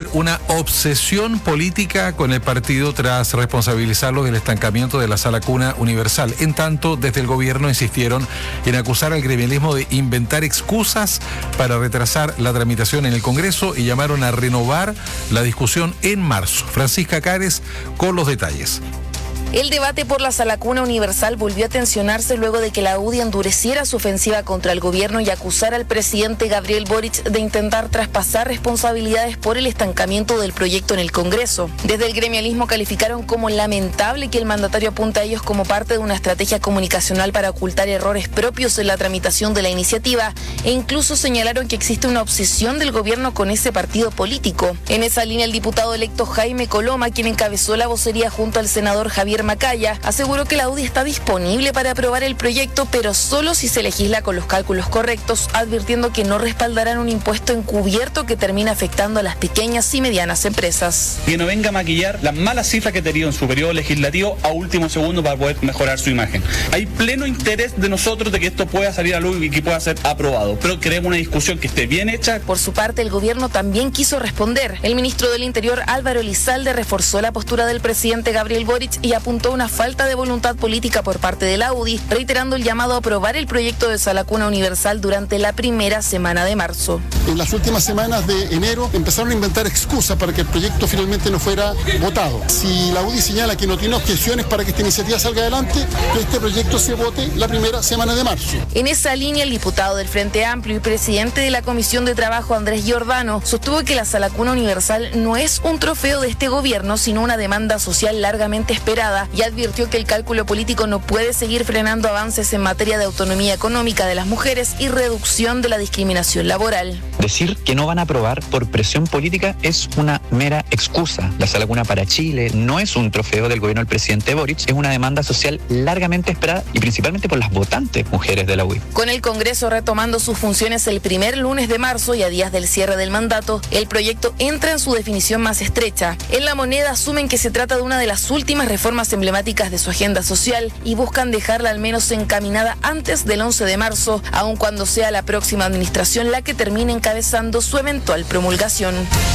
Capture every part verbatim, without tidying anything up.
una obsesión política con el partido tras responsabilizarlo del estancamiento de la Sala Cuna Universal. En tanto, desde el gobierno insistieron en acusar al gremialismo de inventar excusas para retrasar la tramitación en el Congreso y llamaron a renovar la discusión en marzo. Francisca Cares con los detalles. El debate por la Sala Cuna Universal volvió a tensionarse luego de que la U D I endureciera su ofensiva contra el gobierno y acusara al presidente Gabriel Boric de intentar traspasar responsabilidades por el estancamiento del proyecto en el Congreso. Desde el gremialismo calificaron como lamentable que el mandatario apunte a ellos como parte de una estrategia comunicacional para ocultar errores propios en la tramitación de la iniciativa e incluso señalaron que existe una obsesión del gobierno con ese partido político. En esa línea, el diputado electo Jaime Coloma, quien encabezó la vocería junto al senador Javier Macaya, aseguró que la U D I está disponible para aprobar el proyecto, pero solo si se legisla con los cálculos correctos, advirtiendo que no respaldarán un impuesto encubierto que termina afectando a las pequeñas y medianas empresas. Que no venga a maquillar las malas cifras que ha tenido en su periodo legislativo a último segundo para poder mejorar su imagen. Hay pleno interés de nosotros de que esto pueda salir a luz y que pueda ser aprobado, pero queremos una discusión que esté bien hecha. Por su parte, el gobierno también quiso responder. El ministro del Interior, Álvaro Elizalde, reforzó la postura del presidente Gabriel Boric y apuntó apuntó una falta de voluntad política por parte de la U D I, reiterando el llamado a aprobar el proyecto de Sala Cuna Universal durante la primera semana de marzo. En las últimas semanas de enero empezaron a inventar excusas para que el proyecto finalmente no fuera votado. Si la U D I señala que no tiene objeciones para que esta iniciativa salga adelante, que este proyecto se vote la primera semana de marzo. En esa línea, el diputado del Frente Amplio y presidente de la Comisión de Trabajo, Andrés Giordano, sostuvo que la Sala Cuna Universal no es un trofeo de este gobierno, sino una demanda social largamente esperada, y advirtió que el cálculo político no puede seguir frenando avances en materia de autonomía económica de las mujeres y reducción de la discriminación laboral. Decir que no van a aprobar por presión política es una mera excusa. La Sala Cuna para Chile no es un trofeo del gobierno del presidente Boric, es una demanda social largamente esperada y principalmente por las votantes mujeres de la U D I. Con el Congreso retomando sus funciones el primer lunes de marzo y a días del cierre del mandato, el proyecto entra en su definición más estrecha. En La Moneda asumen que se trata de una de las últimas reformas emblemáticas de su agenda social y buscan dejarla al menos encaminada antes del once de marzo, aun cuando sea la próxima administración la que termine encabezando su eventual promulgación.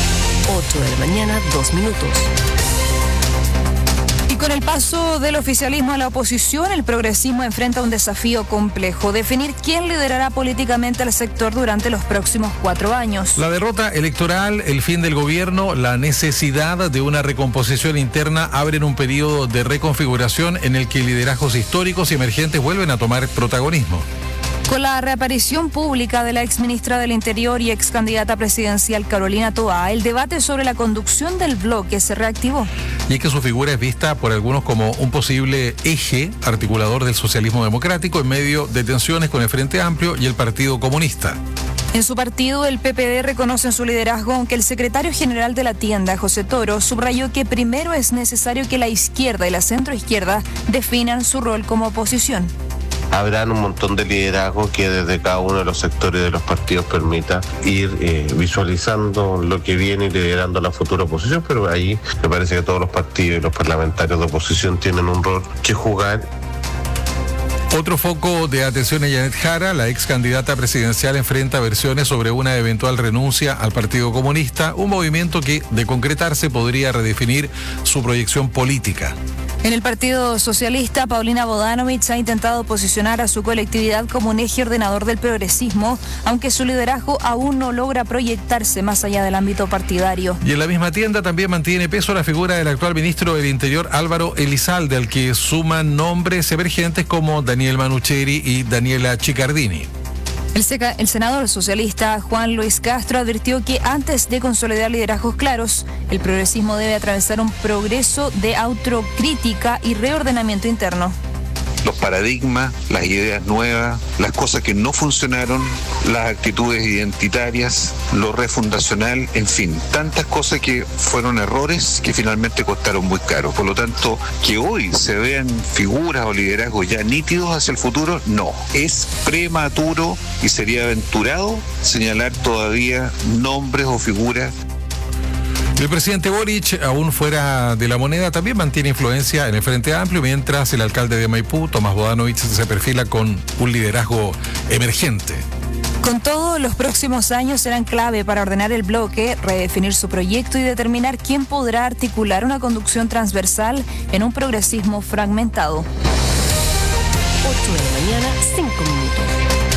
ocho de la mañana, dos minutos. Y con el paso del oficialismo a la oposición, el progresismo enfrenta un desafío complejo: definir quién liderará políticamente al sector durante los próximos cuatro años. La derrota electoral, el fin del gobierno, la necesidad de una recomposición interna abren un periodo de reconfiguración en el que liderazgos históricos y emergentes vuelven a tomar protagonismo. Con la reaparición pública de la exministra del Interior y ex candidata presidencial Carolina Toá, el debate sobre la conducción del bloque se reactivó. Y es que su figura es vista por algunos como un posible eje articulador del socialismo democrático en medio de tensiones con el Frente Amplio y el Partido Comunista. En su partido, el P P D reconoce en su liderazgo, aunque el secretario general de la tienda, José Toro, subrayó que primero es necesario que la izquierda y la centroizquierda definan su rol como oposición. Habrán un montón de liderazgo que desde cada uno de los sectores de los partidos permita ir eh, visualizando lo que viene y liderando la futura oposición, pero ahí me parece que todos los partidos y los parlamentarios de oposición tienen un rol que jugar. Otro foco de atención es Janet Jara. La ex candidata presidencial enfrenta versiones sobre una eventual renuncia al Partido Comunista, un movimiento que, de concretarse, podría redefinir su proyección política. En el Partido Socialista, Paulina Bodanovich ha intentado posicionar a su colectividad como un eje ordenador del progresismo, aunque su liderazgo aún no logra proyectarse más allá del ámbito partidario. Y en la misma tienda también mantiene peso la figura del actual ministro del Interior, Álvaro Elizalde, al que suman nombres emergentes como Daniel Manucheri y Daniela Chiccardini. El, seca, el senador socialista Juan Luis Castro advirtió que antes de consolidar liderazgos claros, el progresismo debe atravesar un progreso de autocrítica y reordenamiento interno. Los paradigmas, las ideas nuevas, las cosas que no funcionaron, las actitudes identitarias, lo refundacional, en fin, tantas cosas que fueron errores que finalmente costaron muy caro. Por lo tanto, que hoy se vean figuras o liderazgos ya nítidos hacia el futuro, no. Es prematuro y sería aventurado señalar todavía nombres o figuras. El presidente Boric, aún fuera de La Moneda, también mantiene influencia en el Frente Amplio, mientras el alcalde de Maipú, Tomás Bodanovich, se perfila con un liderazgo emergente. Con todo, los próximos años serán clave para ordenar el bloque, redefinir su proyecto y determinar quién podrá articular una conducción transversal en un progresismo fragmentado. ocho de la mañana, cinco minutos.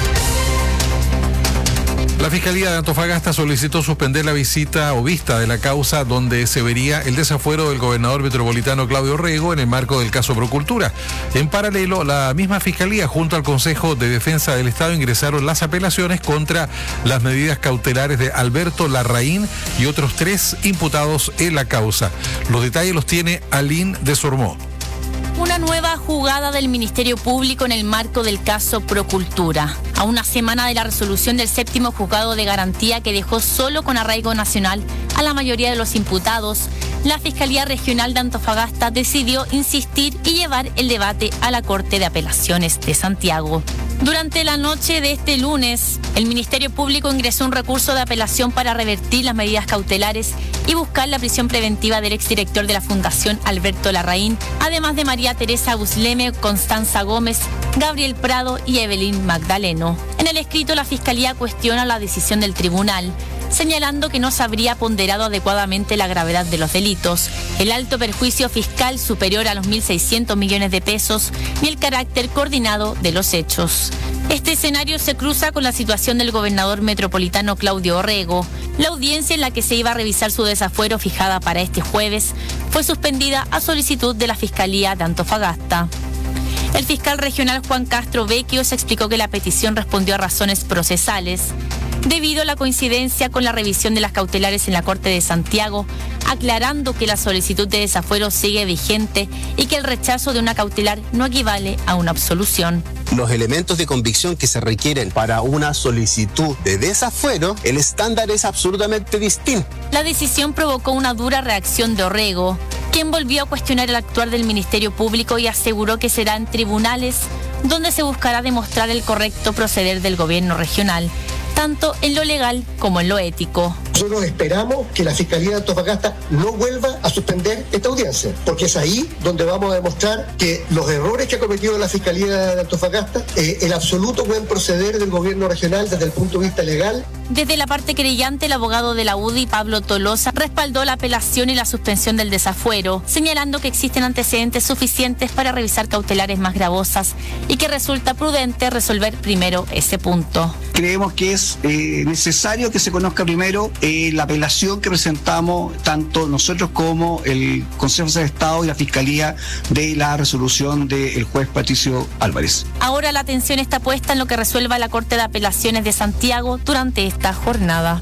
La Fiscalía de Antofagasta solicitó suspender la visita o vista de la causa donde se vería el desafuero del gobernador metropolitano Claudio Orrego en el marco del caso Procultura. En paralelo, la misma Fiscalía junto al Consejo de Defensa del Estado ingresaron las apelaciones contra las medidas cautelares de Alberto Larraín y otros tres imputados en la causa. Los detalles los tiene Aline de Sormó. Una nueva jugada del Ministerio Público en el marco del caso Procultura. A una semana de la resolución del séptimo juzgado de garantía que dejó solo con arraigo nacional a la mayoría de los imputados, la Fiscalía Regional de Antofagasta decidió insistir y llevar el debate a la Corte de Apelaciones de Santiago. Durante la noche de este lunes, el Ministerio Público ingresó un recurso de apelación para revertir las medidas cautelares y buscar la prisión preventiva del exdirector de la Fundación Alberto Larraín, además de María Teresa Busleme, Constanza Gómez, Gabriel Prado y Evelyn Magdaleno. En el escrito, la Fiscalía cuestiona la decisión del tribunal, señalando que no se habría ponderado adecuadamente la gravedad de los delitos, el alto perjuicio fiscal superior a los mil seiscientos millones de pesos y el carácter coordinado de los hechos. Este escenario se cruza con la situación del gobernador metropolitano Claudio Orrego. La audiencia en la que se iba a revisar su desafuero fijada para este jueves fue suspendida a solicitud de la Fiscalía de Antofagasta. El fiscal regional Juan Castro Vecchios explicó que la petición respondió a razones procesales, debido a la coincidencia con la revisión de las cautelares en la Corte de Santiago, aclarando que la solicitud de desafuero sigue vigente y que el rechazo de una cautelar no equivale a una absolución. Los elementos de convicción que se requieren para una solicitud de desafuero, el estándar es absolutamente distinto. La decisión provocó una dura reacción de Orrego, quien volvió a cuestionar el actuar del Ministerio Público y aseguró que será en tribunales donde se buscará demostrar el correcto proceder del gobierno regional, tanto en lo legal como en lo ético. Nosotros esperamos que la Fiscalía de Antofagasta no vuelva a suspender esta audiencia, porque es ahí donde vamos a demostrar que los errores que ha cometido la Fiscalía de Antofagasta, eh, el absoluto buen proceder del gobierno regional desde el punto de vista legal. Desde la parte creyente, el abogado de la U D I, Pablo Tolosa, respaldó la apelación y la suspensión del desafuero, señalando que existen antecedentes suficientes para revisar cautelares más gravosas y que resulta prudente resolver primero ese punto. Creemos que es eh, necesario que se conozca primero eh, la apelación que presentamos tanto nosotros como el Consejo de Estado y la Fiscalía de la resolución del juez Patricio Álvarez. Ahora la atención está puesta en lo que resuelva la Corte de Apelaciones de Santiago durante esta jornada.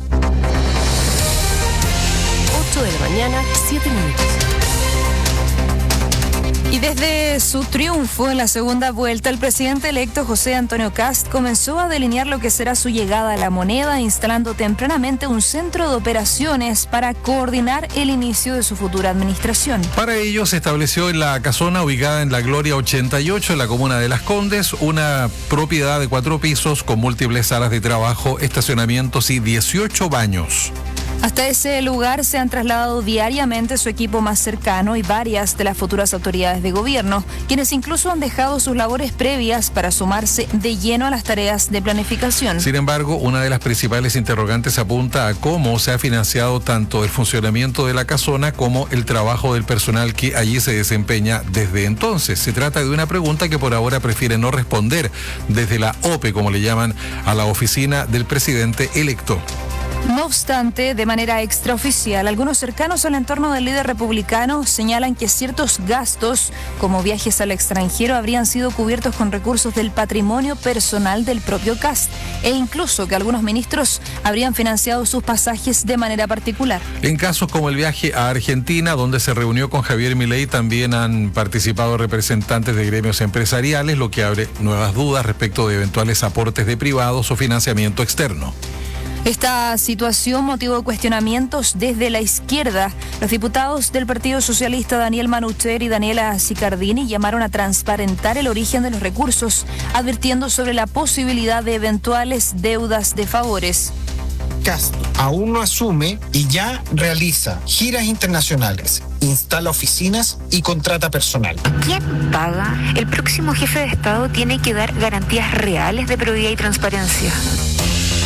ocho de la mañana, siete minutos. Y desde su triunfo en la segunda vuelta, el presidente electo José Antonio Kast comenzó a delinear lo que será su llegada a la moneda, instalando tempranamente un centro de operaciones para coordinar el inicio de su futura administración. Para ello se estableció en la casona ubicada en La Gloria ochenta y ocho, en la comuna de Las Condes, una propiedad de cuatro pisos con múltiples salas de trabajo, estacionamientos y dieciocho baños. Hasta ese lugar se han trasladado diariamente su equipo más cercano y varias de las futuras autoridades de gobierno, quienes incluso han dejado sus labores previas para sumarse de lleno a las tareas de planificación. Sin embargo, una de las principales interrogantes apunta a cómo se ha financiado tanto el funcionamiento de la casona como el trabajo del personal que allí se desempeña desde entonces. Se trata de una pregunta que por ahora prefiere no responder desde la O P E, como le llaman a la oficina del presidente electo. No obstante, de manera extraoficial, algunos cercanos al entorno del líder republicano señalan que ciertos gastos, como viajes al extranjero, habrían sido cubiertos con recursos del patrimonio personal del propio Kast, e incluso que algunos ministros habrían financiado sus pasajes de manera particular. En casos como el viaje a Argentina, donde se reunió con Javier Milei, también han participado representantes de gremios empresariales, lo que abre nuevas dudas respecto de eventuales aportes de privados o financiamiento externo. Esta situación motivó cuestionamientos desde la izquierda. Los diputados del Partido Socialista Daniel Manucher y Daniela Sicardini llamaron a transparentar el origen de los recursos, advirtiendo sobre la posibilidad de eventuales deudas de favores. Kast aún no asume y ya realiza giras internacionales, instala oficinas y contrata personal. ¿Quién paga? El próximo jefe de Estado tiene que dar garantías reales de probidad y transparencia.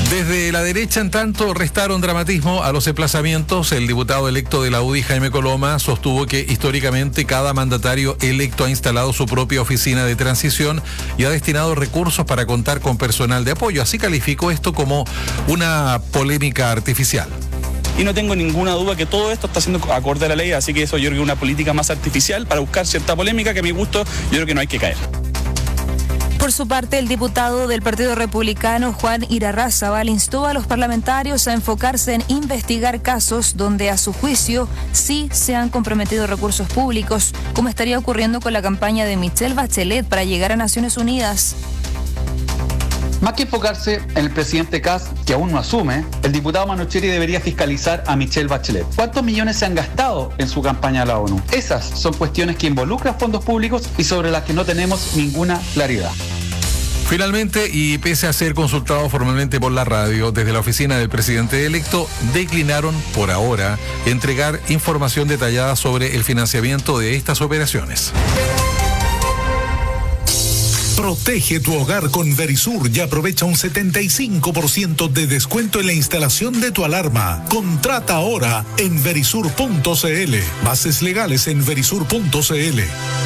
Desde la derecha, en tanto, restaron dramatismo a los emplazamientos. El diputado electo de la U D I, Jaime Coloma, sostuvo que históricamente cada mandatario electo ha instalado su propia oficina de transición y ha destinado recursos para contar con personal de apoyo. Así calificó esto como una polémica artificial. Y no tengo ninguna duda que todo esto está siendo acorde a la ley, así que eso yo creo que es una política más artificial para buscar cierta polémica que a mi gusto yo creo que no hay que caer. Por su parte, el diputado del Partido Republicano, Juan Irarrázaval, instó a los parlamentarios a enfocarse en investigar casos donde, a su juicio, sí se han comprometido recursos públicos, como estaría ocurriendo con la campaña de Michelle Bachelet para llegar a Naciones Unidas. Más que enfocarse en el presidente Kast, que aún no asume, el diputado Manocheri debería fiscalizar a Michelle Bachelet. ¿Cuántos millones se han gastado en su campaña a la ONU? Esas son cuestiones que involucran fondos públicos y sobre las que no tenemos ninguna claridad. Finalmente, y pese a ser consultado formalmente por la radio, desde la oficina del presidente electo declinaron por ahora entregar información detallada sobre el financiamiento de estas operaciones. Protege tu hogar con Verisur y aprovecha un setenta y cinco por ciento de descuento en la instalación de tu alarma. Contrata ahora en verisur punto cl. Bases legales en verisur punto cl.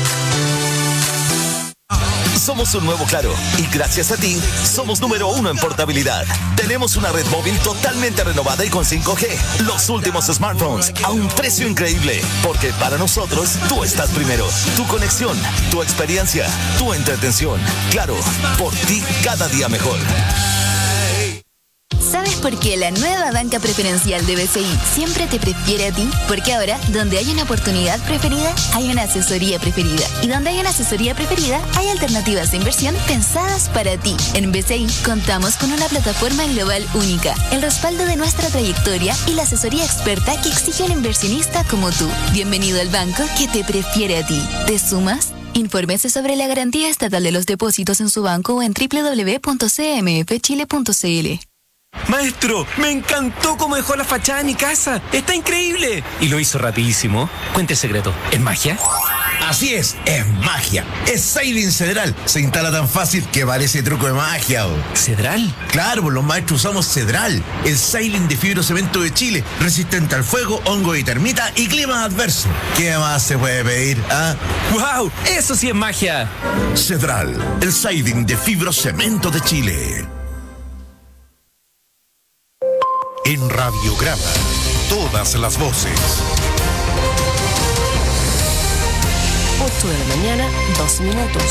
Somos un nuevo Claro y gracias a ti somos número uno en portabilidad. Tenemos una red móvil totalmente renovada y con cinco G. Los últimos smartphones a un precio increíble, porque para nosotros tú estás primero. Tu conexión, tu experiencia, tu entretención. Claro, por ti cada día mejor. ¿Sabes por qué la nueva banca preferencial de B C I siempre te prefiere a ti? Porque ahora, donde hay una oportunidad preferida, hay una asesoría preferida. Y donde hay una asesoría preferida, hay alternativas de inversión pensadas para ti. En B C I contamos con una plataforma global única, el respaldo de nuestra trayectoria y la asesoría experta que exige un inversionista como tú. Bienvenido al banco que te prefiere a ti. ¿Te sumas? Infórmese sobre la garantía estatal de los depósitos en su banco o en doble u doble u doble u punto c m f chile punto c l. Maestro, me encantó cómo dejó la fachada de mi casa. Está increíble. Y lo hizo rapidísimo. Cuente el secreto. ¿Es magia? Así es, es magia. Es Siding Cedral. Se instala tan fácil que parece truco de magia. ¿O? ¿Cedral? Claro, pues los maestros usamos Cedral, el Siding de fibrocemento de Chile, resistente al fuego, hongo y termita y clima adverso. ¿Qué más se puede pedir? ¿Ah? ¡Wow! ¡Eso sí es magia! Cedral, el Siding de fibrocemento de Chile. En Radiograma, todas las voces. ocho de la mañana, dos minutos.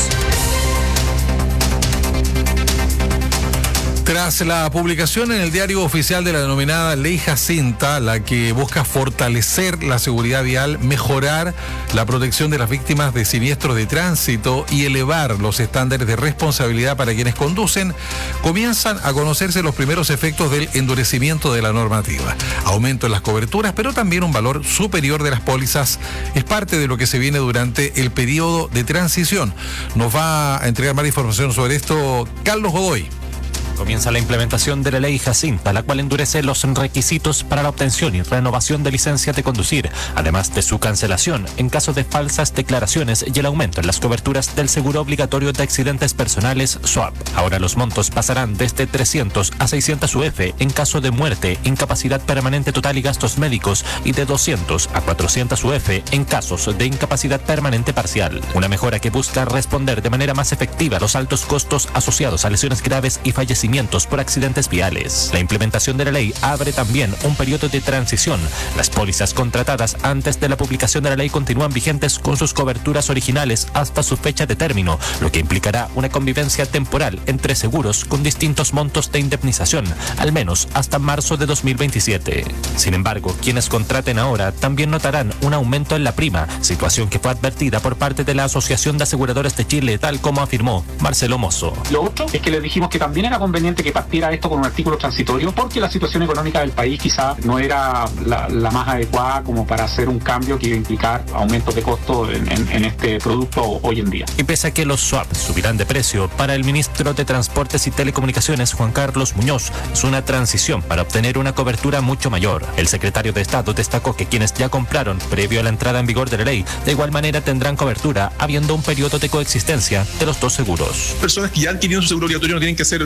Tras la publicación en el diario oficial de la denominada Ley Jacinta, la que busca fortalecer la seguridad vial, mejorar la protección de las víctimas de siniestros de tránsito y elevar los estándares de responsabilidad para quienes conducen, comienzan a conocerse los primeros efectos del endurecimiento de la normativa. Aumento en las coberturas, pero también un valor superior de las pólizas es parte de lo que se viene durante el periodo de transición. Nos va a entregar más información sobre esto Carlos Godoy. Comienza la implementación de la ley Jacinta, la cual endurece los requisitos para la obtención y renovación de licencia de conducir, además de su cancelación en caso de falsas declaraciones y el aumento en las coberturas del seguro obligatorio de accidentes personales S O A P. Ahora los montos pasarán desde trescientos a seiscientos U F en caso de muerte, incapacidad permanente total y gastos médicos, y de doscientos a cuatrocientos U F en casos de incapacidad permanente parcial. Una mejora que busca responder de manera más efectiva a los altos costos asociados a lesiones graves y fallecimientos por accidentes viales. La implementación de la ley abre también un periodo de transición. Las pólizas contratadas antes de la publicación de la ley continúan vigentes con sus coberturas originales hasta su fecha de término, lo que implicará una convivencia temporal entre seguros con distintos montos de indemnización, al menos hasta marzo de dos mil veintisiete. Sin embargo, quienes contraten ahora también notarán un aumento en la prima, situación que fue advertida por parte de la Asociación de Aseguradores de Chile, tal como afirmó Marcelo Mozo. Lo otro es que les dijimos que también era conveniente que partiera esto con un artículo transitorio, porque la situación económica del país quizá no era la, la más adecuada como para hacer un cambio que iba a implicar aumentos de costo en, en, en este producto hoy en día. Y pese a que los S W A P subirán de precio, para el ministro de Transportes y Telecomunicaciones, Juan Carlos Muñoz, es una transición para obtener una cobertura mucho mayor. El secretario de Estado destacó que quienes ya compraron previo a la entrada en vigor de la ley, de igual manera tendrán cobertura, habiendo un periodo de coexistencia de los dos seguros. Personas que ya han adquirido su seguro obligatorio no tienen que hacer nada,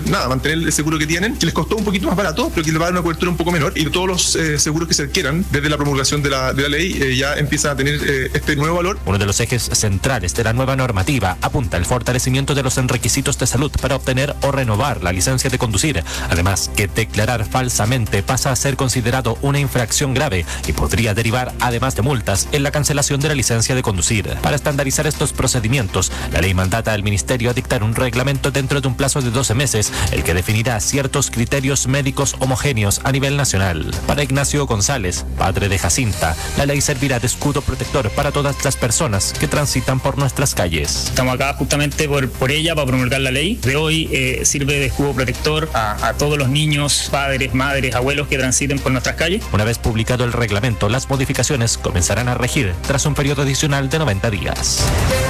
mantener el seguro que tienen, que les costó un poquito más barato, pero que les va a dar una cobertura un poco menor, y todos los eh, seguros que se adquieran desde la promulgación de la, de la ley eh, ya empiezan a tener eh, este nuevo valor. Uno de los ejes centrales de la nueva normativa apunta al fortalecimiento de los requisitos de salud para obtener o renovar la licencia de conducir, además que declarar falsamente pasa a ser considerado una infracción grave y podría derivar, además de multas, en la cancelación de la licencia de conducir. Para estandarizar estos procedimientos, la ley mandata al Ministerio a dictar un reglamento dentro de un plazo de doce meses, el que definirá ciertos criterios médicos homogéneos a nivel nacional. Para Ignacio González, padre de Jacinta, la ley servirá de escudo protector para todas las personas que transitan por nuestras calles. Estamos acá justamente por, por ella, para promulgar la ley. De hoy eh, sirve de escudo protector a, a todos los niños, padres, madres, abuelos que transiten por nuestras calles. Una vez publicado el reglamento, las modificaciones comenzarán a regir tras un periodo adicional de noventa días.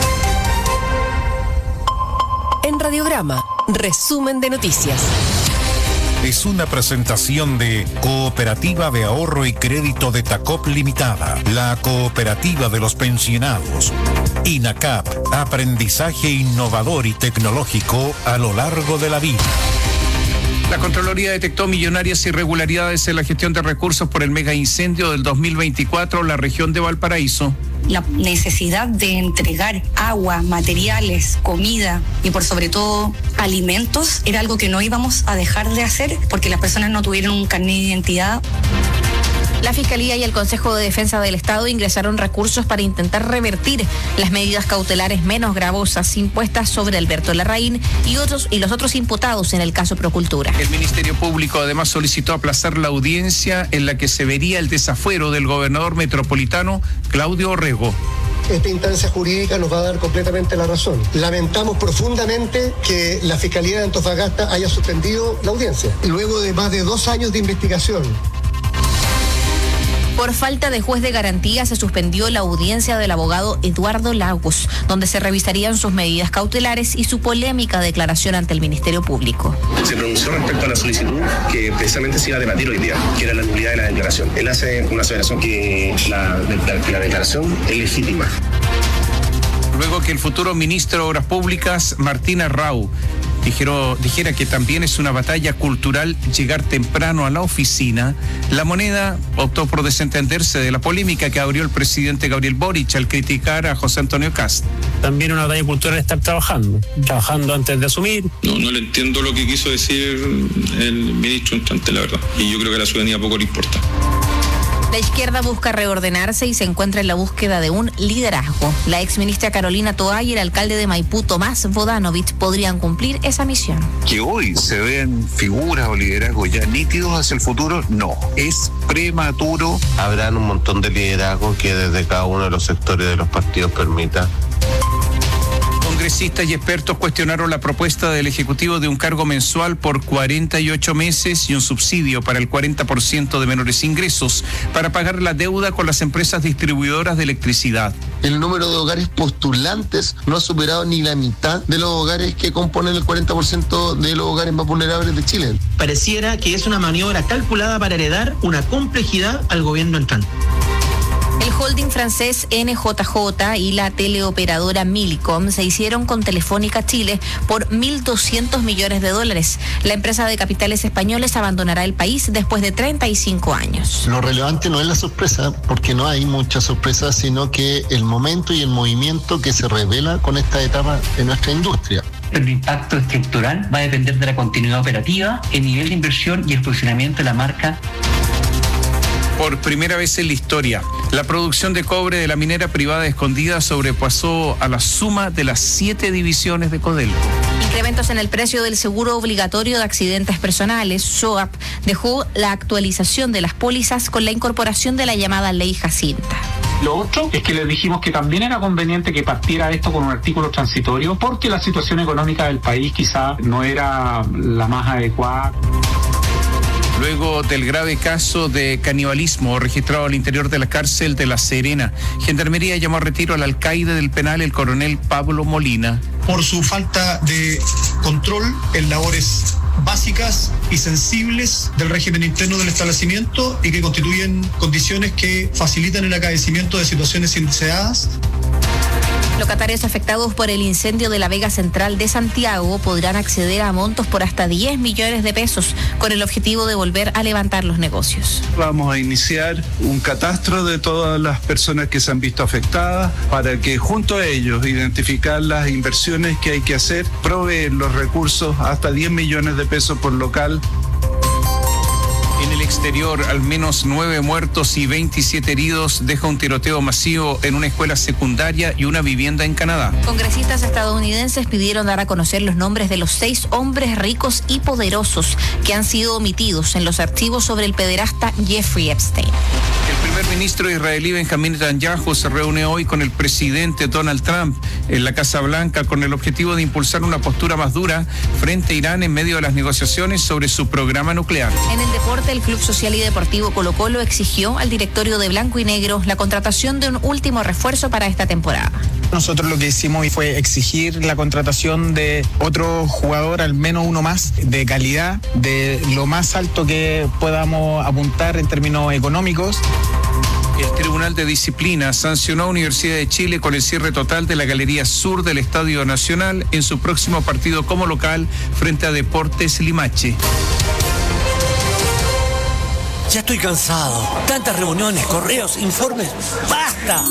En Radiograma, resumen de noticias. Es una presentación de Cooperativa de Ahorro y Crédito de Tacop Limitada, la cooperativa de los pensionados. INACAP, aprendizaje innovador y tecnológico a lo largo de la vida. La Contraloría detectó millonarias irregularidades en la gestión de recursos por el mega incendio del dos mil veinticuatro en la región de Valparaíso. La necesidad de entregar agua, materiales, comida y por sobre todo alimentos era algo que no íbamos a dejar de hacer porque las personas no tuvieron un carnet de identidad. La Fiscalía y el Consejo de Defensa del Estado ingresaron recursos para intentar revertir las medidas cautelares menos gravosas impuestas sobre Alberto Larraín y otros y los otros imputados en el caso Procultura. El Ministerio Público además solicitó aplazar la audiencia en la que se vería el desafuero del gobernador metropolitano Claudio Orrego. Esta instancia jurídica nos va a dar completamente la razón. Lamentamos profundamente que la Fiscalía de Antofagasta haya suspendido la audiencia, luego de más de dos años de investigación. Por falta de juez de garantía se suspendió la audiencia del abogado Eduardo Lagos, donde se revisarían sus medidas cautelares y su polémica declaración ante el Ministerio Público. Se pronunció respecto a la solicitud que precisamente se iba a debatir hoy día, que era la nulidad de la declaración. Él hace una aseveración que la, la, la declaración es legítima. Luego que el futuro ministro de Obras Públicas, Martín Arrau, Dijero, dijera que también es una batalla cultural llegar temprano a la oficina, La Moneda optó por desentenderse de la polémica que abrió el presidente Gabriel Boric al criticar a José Antonio Kast. También una batalla cultural estar trabajando, trabajando antes de asumir. No, no le entiendo lo que quiso decir el ministro entrante, la verdad. Y yo creo que a la ciudadanía poco le importa. La izquierda busca reordenarse y se encuentra en la búsqueda de un liderazgo. La exministra Carolina Toá y el alcalde de Maipú, Tomás Bodanovich, podrían cumplir esa misión. Que hoy se vean figuras o liderazgos ya nítidos hacia el futuro, no. Es prematuro. Habrán un montón de liderazgos que desde cada uno de los sectores de los partidos permita. Congresistas y expertos cuestionaron la propuesta del Ejecutivo de un cargo mensual por cuarenta y ocho meses y un subsidio para el cuarenta por ciento de menores ingresos para pagar la deuda con las empresas distribuidoras de electricidad. El número de hogares postulantes no ha superado ni la mitad de los hogares que componen el cuarenta por ciento de los hogares más vulnerables de Chile. Pareciera que es una maniobra calculada para heredar una complejidad al gobierno entrante. El holding francés N J J y la teleoperadora Millicom se hicieron con Telefónica Chile por mil doscientos millones de dólares. La empresa de capitales españoles abandonará el país después de treinta y cinco años. Lo relevante no es la sorpresa, porque no hay mucha sorpresa, sino que el momento y el movimiento que se revela con esta etapa en nuestra industria. El impacto estructural va a depender de la continuidad operativa, el nivel de inversión y el funcionamiento de la marca. Por primera vez en la historia, la producción de cobre de la minera privada Escondida sobrepasó a la suma de las siete divisiones de Codelco. Incrementos en el precio del seguro obligatorio de accidentes personales, SOAP, dejó la actualización de las pólizas con la incorporación de la llamada Ley Jacinta. Lo otro es que les dijimos que también era conveniente que partiera esto con un artículo transitorio porque la situación económica del país quizá no era la más adecuada. Luego del grave caso de canibalismo registrado al interior de la cárcel de La Serena, Gendarmería llamó a retiro al alcaide del penal, el coronel Pablo Molina. Por su falta de control en labores básicas y sensibles del régimen interno del establecimiento y que constituyen condiciones que facilitan el acaecimiento de situaciones indeseadas. Locatarios afectados por el incendio de la Vega Central de Santiago podrán acceder a montos por hasta diez millones de pesos con el objetivo de volver a levantar los negocios. Vamos a iniciar un catastro de todas las personas que se han visto afectadas para que junto a ellos identificar las inversiones que hay que hacer, proveer los recursos hasta diez millones de pesos por local. En el exterior, al menos nueve muertos y veintisiete heridos deja un tiroteo masivo en una escuela secundaria y una vivienda en Canadá. Congresistas estadounidenses pidieron dar a conocer los nombres de los seis hombres ricos y poderosos que han sido omitidos en los archivos sobre el pederasta Jeffrey Epstein. El primer ministro israelí Benjamín Netanyahu se reúne hoy con el presidente Donald Trump en la Casa Blanca con el objetivo de impulsar una postura más dura frente a Irán en medio de las negociaciones sobre su programa nuclear. En el deporte, el Club Social y Deportivo Colo-Colo exigió al directorio de Blanco y Negro la contratación de un último refuerzo para esta temporada. Nosotros lo que hicimos fue exigir la contratación de otro jugador, al menos uno más, de calidad, de lo más alto que podamos apuntar en términos económicos. El Tribunal de Disciplina sancionó a Universidad de Chile con el cierre total de la Galería Sur del Estadio Nacional en su próximo partido como local frente a Deportes Limache. Ya estoy cansado. Tantas reuniones, correos, informes. ¡Basta!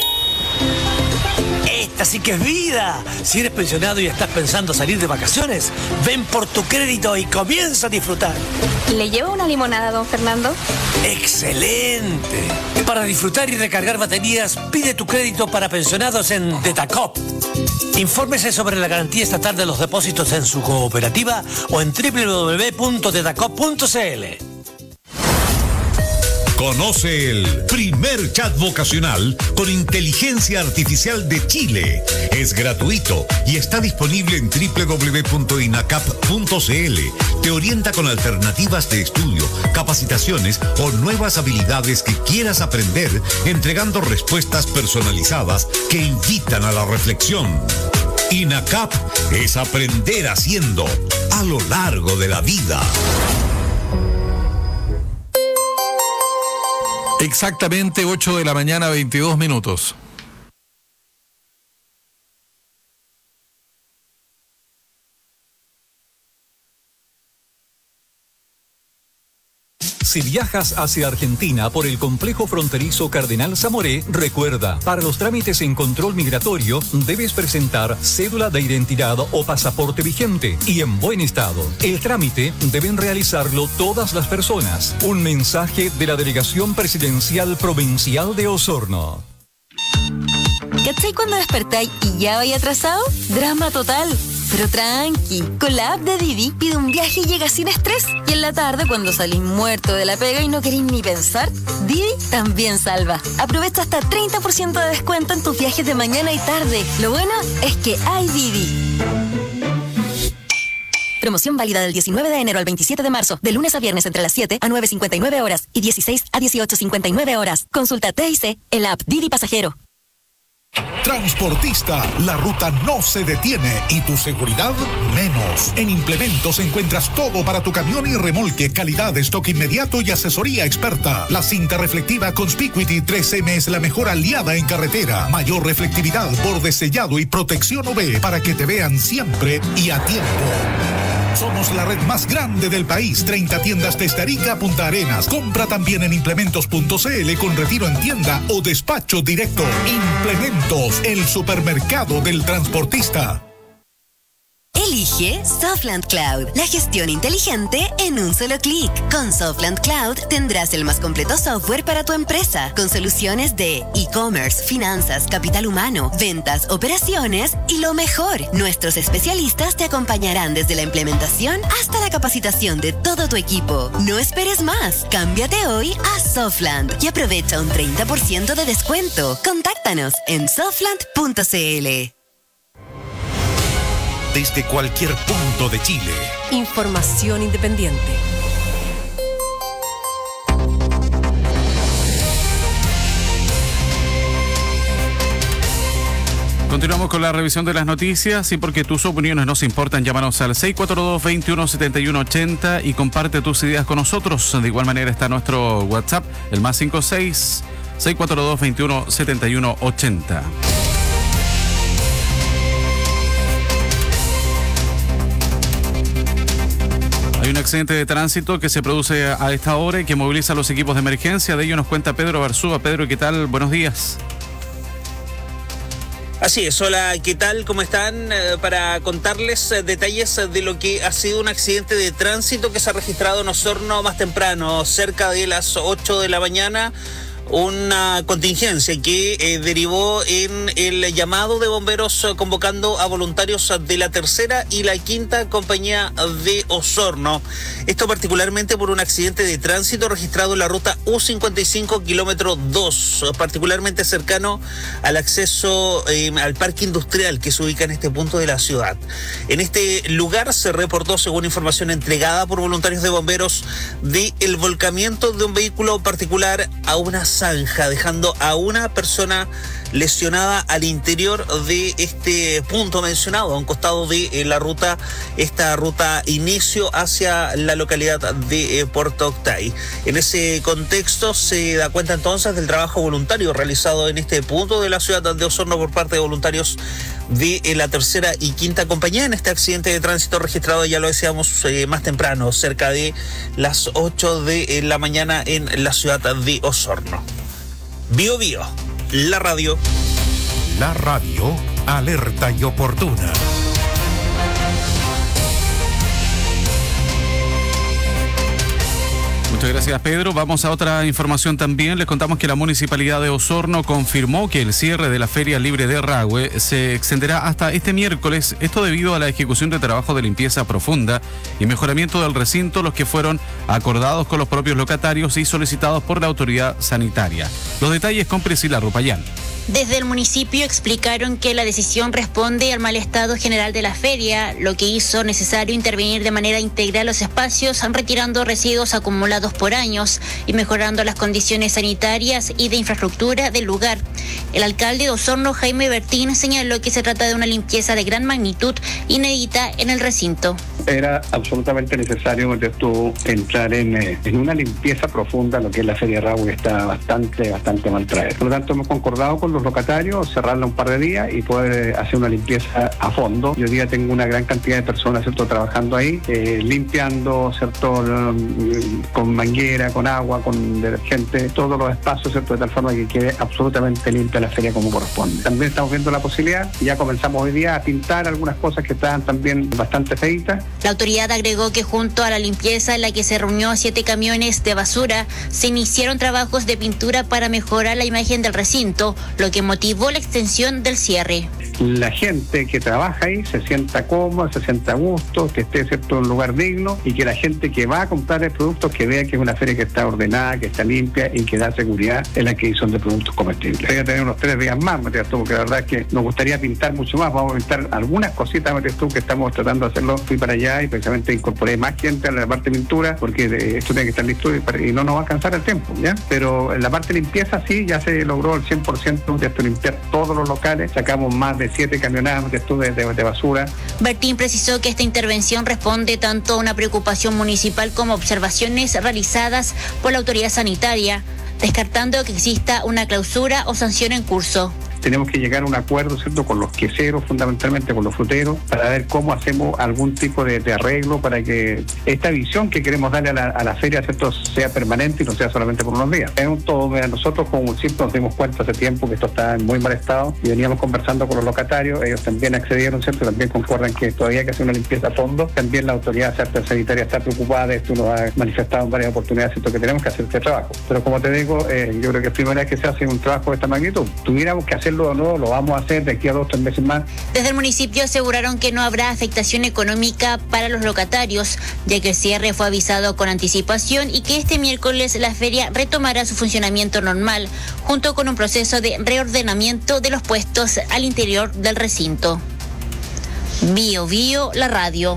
Esta sí que es vida. Si eres pensionado y estás pensando salir de vacaciones, ven por tu crédito y comienza a disfrutar. ¿Le llevo una limonada, don Fernando? ¡Excelente! Para disfrutar y recargar baterías, pide tu crédito para pensionados en Detacop. Infórmese sobre la garantía estatal de los depósitos en su cooperativa o en doble u doble u doble u punto detacop punto c l. Conoce el primer chat vocacional con inteligencia artificial de Chile. Es gratuito y está disponible en doble u doble u doble u punto inacap punto c l. Te orienta con alternativas de estudio, capacitaciones o nuevas habilidades que quieras aprender, entregando respuestas personalizadas que invitan a la reflexión. INACAP es aprender haciendo a lo largo de la vida. Exactamente ocho de la mañana, veintidós minutos. Si viajas hacia Argentina por el complejo fronterizo Cardenal Zamoré, recuerda, para los trámites en control migratorio debes presentar cédula de identidad o pasaporte vigente y en buen estado. El trámite deben realizarlo todas las personas. Un mensaje de la Delegación Presidencial Provincial de Osorno. ¿Cachai cuando despertáis y ya vais atrasado? Drama total. Pero tranqui, con la app de Didi pide un viaje y llega sin estrés. Y en la tarde, cuando salís muerto de la pega y no queréis ni pensar, Didi también salva. Aprovecha hasta treinta por ciento de descuento en tus viajes de mañana y tarde. Lo bueno es que hay Didi. Promoción válida del diecinueve de enero al veintisiete de marzo, de lunes a viernes entre las siete a nueve cincuenta y nueve horas y dieciséis a dieciocho cincuenta y nueve horas. Consulta T I C en la app Didi Pasajero. Transportista, la ruta no se detiene y tu seguridad menos. En Implementos encuentras todo para tu camión y remolque, calidad, stock inmediato y asesoría experta. La cinta reflectiva Conspicuity tres eme es la mejor aliada en carretera. Mayor reflectividad, borde sellado y protección U V para que te vean siempre y a tiempo. Somos la red más grande del país, treinta tiendas desde Arica a Punta Arenas. Compra también en implementos punto c l con retiro en tienda o despacho directo. Implementos, el supermercado del transportista. Elige Softland Cloud, la gestión inteligente en un solo clic. Con Softland Cloud tendrás el más completo software para tu empresa, con soluciones de e-commerce, finanzas, capital humano, ventas, operaciones y lo mejor. Nuestros especialistas te acompañarán desde la implementación hasta la capacitación de todo tu equipo. No esperes más. Cámbiate hoy a Softland y aprovecha un treinta por ciento de descuento. Contáctanos en softland punto c l. Desde cualquier punto de Chile. Información independiente. Continuamos con la revisión de las noticias, sí, porque tus opiniones nos importan. Llámanos al seis cuatro dos, veintiuno setenta y uno ochenta y comparte tus ideas con nosotros. De igual manera está nuestro WhatsApp, el más cinco seis, seis cuatro dos, veintiuno setenta y uno ochenta. Hay un accidente de tránsito que se produce a esta hora y que moviliza a los equipos de emergencia. De ello nos cuenta Pedro Barzúa. Pedro, ¿qué tal? Buenos días. Así es, hola, ¿qué tal? ¿Cómo están? Eh, para contarles eh, detalles de lo que ha sido un accidente de tránsito que se ha registrado en Osorno más temprano, cerca de las ocho de la mañana. Una contingencia que eh, derivó en el llamado de bomberos eh, convocando a voluntarios de la tercera y la quinta compañía de Osorno. Esto particularmente por un accidente de tránsito registrado en la ruta U cincuenta y cinco, kilómetro dos, particularmente cercano al acceso eh, al parque industrial que se ubica en este punto de la ciudad. En este lugar se reportó, según información entregada por voluntarios de bomberos, de el volcamiento de un vehículo particular a una zanja, dejando a una persona lesionada al interior de este punto mencionado, a un costado de eh, la ruta, esta ruta inicio hacia la localidad de eh, Puerto Octay. En ese contexto se da cuenta entonces del trabajo voluntario realizado en este punto de la ciudad de Osorno por parte de voluntarios de eh, la tercera y quinta compañía en este accidente de tránsito registrado, ya lo decíamos, eh, más temprano, cerca de las ocho de la mañana en la ciudad de Osorno. Bio Bio, la radio. La radio, alerta y oportuna. Muchas gracias, Pedro. Vamos a otra información también. Les contamos que la Municipalidad de Osorno confirmó que el cierre de la Feria Libre de Rahue se extenderá hasta este miércoles. Esto debido a la ejecución de trabajos de limpieza profunda y mejoramiento del recinto, los que fueron acordados con los propios locatarios y solicitados por la autoridad sanitaria. Los detalles con Priscila Rupayán. Desde el municipio explicaron que la decisión responde al mal estado general de la feria, lo que hizo necesario intervenir de manera integral los espacios, retirando residuos acumulados por años y mejorando las condiciones sanitarias y de infraestructura del lugar. El alcalde de Osorno, Jaime Bertín, señaló que se trata de una limpieza de gran magnitud inédita en el recinto. Era absolutamente necesario tú, entrar en, eh, en una limpieza profunda, lo que es la Feria Rahue, que está bastante, bastante mal traída. Por lo tanto, hemos concordado con los locatarios cerrarla un par de días y poder hacer una limpieza a fondo. Yo hoy día tengo una gran cantidad de personas, ¿cierto?, trabajando ahí, eh, limpiando, ¿cierto?, con manguera, con agua, con detergente, todos los espacios, ¿cierto?, de tal forma que quede absolutamente limpia la feria como corresponde. También estamos viendo la posibilidad, y ya comenzamos hoy día a pintar algunas cosas que estaban también bastante feitas. La autoridad agregó que junto a la limpieza, en la que se reunió siete camiones de basura, se iniciaron trabajos de pintura para mejorar la imagen del recinto, lo que motivó la extensión del cierre. La gente que trabaja ahí se sienta cómoda, se sienta a gusto, que esté, ¿cierto?, en un lugar digno, y que la gente que va a comprar el producto que vea que es una feria que está ordenada, que está limpia y que da seguridad en la adquisición de productos comestibles. Voy a tener unos tres días más, Matías, tú, porque la verdad es que nos gustaría pintar mucho más. Vamos a pintar algunas cositas, Matías, tú, que estamos tratando de hacerlo. Fui para allá y precisamente incorporé más gente a la parte de pintura, porque esto tiene que estar listo y, y no nos va a alcanzar el tiempo, ¿ya? Pero en la parte de limpieza sí, ya se logró el cien por ciento de limpiar todos los locales. Sacamos más de siete camionadas de, de, de basura. Bertín precisó que esta intervención responde tanto a una preocupación municipal como a observaciones realizadas por la autoridad sanitaria, descartando que exista una clausura o sanción en curso. Tenemos que llegar a un acuerdo, ¿cierto?, con los queseros, fundamentalmente con los fruteros, para ver cómo hacemos algún tipo de, de arreglo para que esta visión que queremos darle a la, a la feria, ¿cierto?, sea permanente y no sea solamente por unos días. Es un todo. Mira, nosotros como municipio nos dimos cuenta hace tiempo que esto está en muy mal estado y veníamos conversando con los locatarios. Ellos también accedieron, ¿cierto?, también concuerdan que todavía hay que hacer una limpieza a fondo. También la autoridad, ¿cierto?, sanitaria está preocupada de esto, nos ha manifestado en varias oportunidades, ¿cierto?, que tenemos que hacer este trabajo. Pero como te digo, eh, yo creo que es primera vez que se hace un trabajo de esta magnitud. Tuviéramos que hacerlo o no, lo vamos a hacer de aquí a dos o tres meses más. Desde el municipio aseguraron que no habrá afectación económica para los locatarios, ya que el cierre fue avisado con anticipación y que este miércoles la feria retomará su funcionamiento normal, junto con un proceso de reordenamiento de los puestos al interior del recinto. Bio Bio, la radio.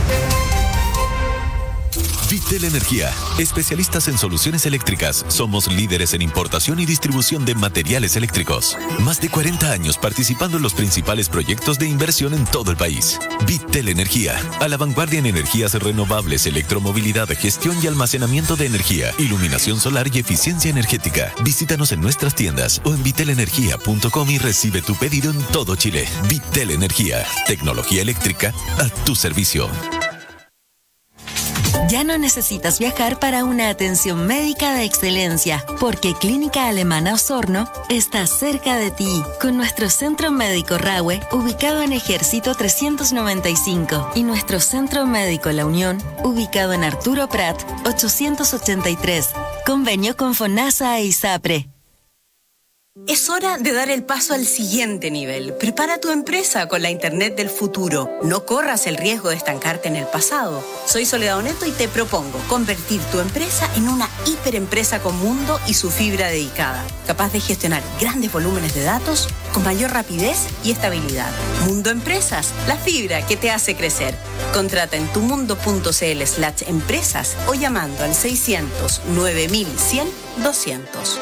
Vitel Energía, especialistas en soluciones eléctricas. Somos líderes en importación y distribución de materiales eléctricos. Más de cuarenta años participando en los principales proyectos de inversión en todo el país. Vitel Energía, a la vanguardia en energías renovables, electromovilidad, gestión y almacenamiento de energía, iluminación solar y eficiencia energética. Visítanos en nuestras tiendas o en vitel energía punto com y recibe tu pedido en todo Chile. Vitel Energía, tecnología eléctrica a tu servicio. Ya no necesitas viajar para una atención médica de excelencia, porque Clínica Alemana Osorno está cerca de ti, con nuestro Centro Médico Rahue, ubicado en Ejército trescientos noventa y cinco, y nuestro Centro Médico La Unión, ubicado en Arturo Prat ochocientos ochenta y tres. Convenio con FONASA e ISAPRE. Es hora de dar el paso al siguiente nivel. Prepara tu empresa con la Internet del futuro. No corras el riesgo de estancarte en el pasado. Soy Soledad Oneto y te propongo convertir tu empresa en una hiperempresa con mundo y su fibra dedicada, capaz de gestionar grandes volúmenes de datos con mayor rapidez y estabilidad. Mundo Empresas, la fibra que te hace crecer. Contrata en tumundo.cl slash empresas o llamando al seiscientos nueve mil cien doscientos.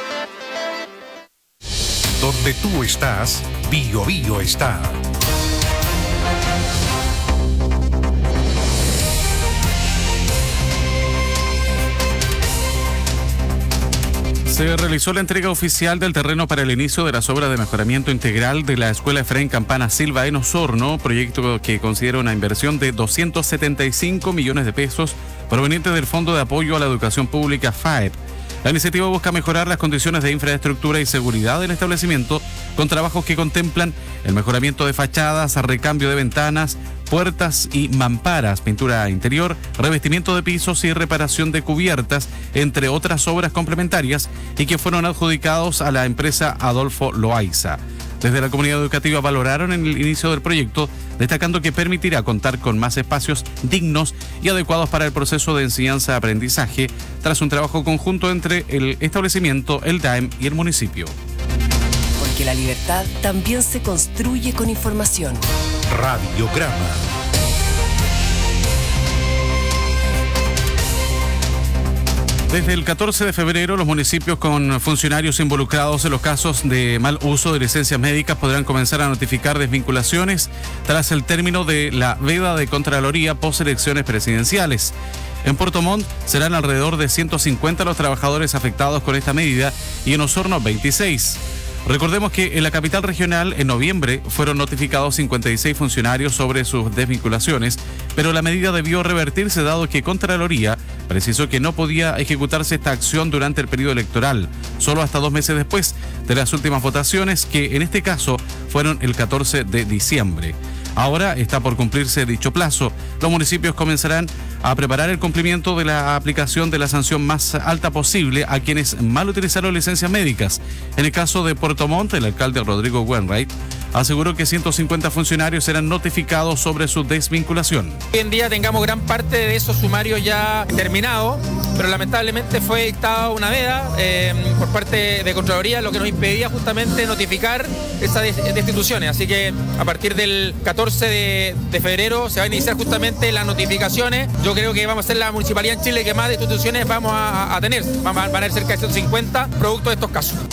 Donde tú estás, Bio Bio está. Se realizó la entrega oficial del terreno para el inicio de las obras de mejoramiento integral de la Escuela Efraín Campana Silva en Osorno, proyecto que considera una inversión de doscientos setenta y cinco millones de pesos proveniente del Fondo de Apoyo a la Educación Pública FAEP. La iniciativa busca mejorar las condiciones de infraestructura y seguridad del establecimiento con trabajos que contemplan el mejoramiento de fachadas, recambio de ventanas, puertas y mamparas, pintura interior, revestimiento de pisos y reparación de cubiertas, entre otras obras complementarias, y que fueron adjudicados a la empresa Adolfo Loaiza. Desde la comunidad educativa valoraron en el inicio del proyecto, destacando que permitirá contar con más espacios dignos y adecuados para el proceso de enseñanza-aprendizaje, tras un trabajo conjunto entre el establecimiento, el D A E M y el municipio. Porque la libertad también se construye con información. Radiograma. Desde el catorce de febrero, los municipios con funcionarios involucrados en los casos de mal uso de licencias médicas podrán comenzar a notificar desvinculaciones tras el término de la veda de Contraloría post elecciones presidenciales. En Puerto Montt serán alrededor de ciento cincuenta los trabajadores afectados con esta medida y en Osorno veintiséis. Recordemos que en la capital regional, en noviembre, fueron notificados cincuenta y seis funcionarios sobre sus desvinculaciones, pero la medida debió revertirse dado que Contraloría precisó que no podía ejecutarse esta acción durante el periodo electoral, solo hasta dos meses después de las últimas votaciones, que en este caso fueron el catorce de diciembre. Ahora está por cumplirse dicho plazo. Los municipios comenzarán a preparar el cumplimiento de la aplicación de la sanción más alta posible a quienes mal utilizaron licencias médicas. En el caso de Puerto Montt, el alcalde Rodrigo Wainwright aseguró que ciento cincuenta funcionarios serán notificados sobre su desvinculación. Hoy en día tengamos gran parte de esos sumarios ya terminados, pero lamentablemente fue dictada una veda eh, por parte de Contraloría, lo que nos impedía justamente notificar esas destituciones. Así que a partir del catorce de, de febrero se van a iniciar justamente las notificaciones. Yo creo que vamos a ser la municipalidad en Chile que más destituciones vamos a, a tener. Van a haber cerca de ciento cincuenta producto de estos casos.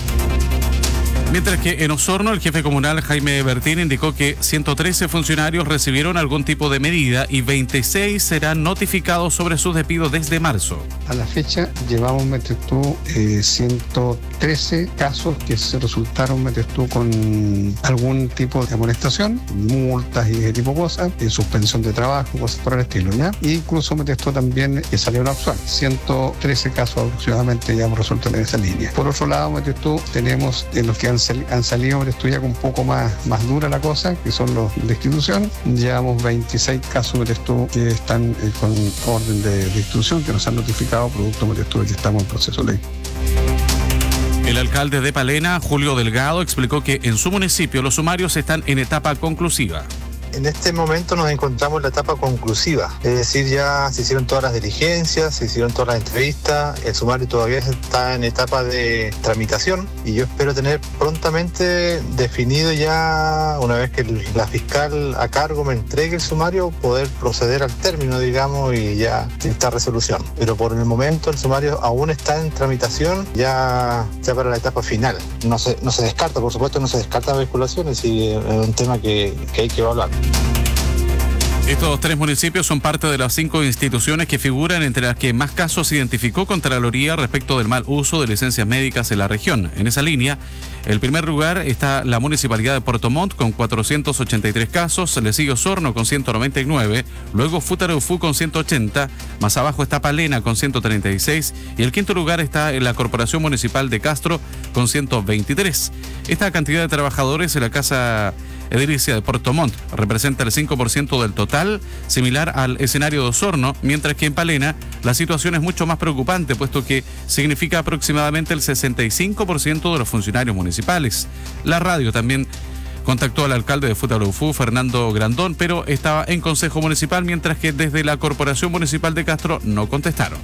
Mientras que en Osorno, el jefe comunal Jaime Bertín indicó que ciento trece funcionarios recibieron algún tipo de medida y veintiséis serán notificados sobre sus despidos desde marzo. A la fecha llevamos, metes tú, eh, ciento trece casos que se resultaron, metes tú, con algún tipo de amonestación, multas y ese tipo de cosas, eh, suspensión de trabajo, cosas por el estilo, ¿ya? E incluso metes tú también que salieron actual. ciento trece casos aproximadamente ya hemos resuelto en esa línea. Por otro lado, metes tú, tenemos en los que han han salido de esto ya con un poco más, más dura la cosa, que son los de destitución. Llevamos veintiséis casos de esto que están eh, con orden de destitución, que nos han notificado producto de esto que estamos en proceso de ley. El alcalde de Palena, Julio Delgado, explicó que en su municipio los sumarios están en etapa conclusiva. En este momento nos encontramos en la etapa conclusiva, es decir, ya se hicieron todas las diligencias, se hicieron todas las entrevistas, el sumario todavía está en etapa de tramitación y yo espero tener prontamente definido ya, una vez que la fiscal a cargo me entregue el sumario, poder proceder al término, digamos, y ya esta resolución. Pero por el momento el sumario aún está en tramitación, ya, ya para la etapa final. No se, no se descarta, por supuesto, no se descarta vinculaciones y es un tema que, que hay que evaluar. Estos tres municipios son parte de las cinco instituciones que figuran entre las que más casos identificó Contraloría respecto del mal uso de licencias médicas en la región. En esa línea, el primer lugar está la Municipalidad de Puerto Montt con cuatrocientos ochenta y tres casos, le sigue Osorno con ciento noventa y nueve, luego Futaleufú con ciento ochenta, más abajo está Palena con ciento treinta y seis y el quinto lugar está en la Corporación Municipal de Castro con ciento veintitrés. Esta cantidad de trabajadores en la Casa Edilicia de Puerto Montt representa el cinco por ciento del total, similar al escenario de Osorno, mientras que en Palena la situación es mucho más preocupante, puesto que significa aproximadamente el sesenta y cinco por ciento de los funcionarios municipales. La radio también contactó al alcalde de Futaleufú, Fernando Grandón, pero estaba en Consejo Municipal, mientras que desde la Corporación Municipal de Castro no contestaron.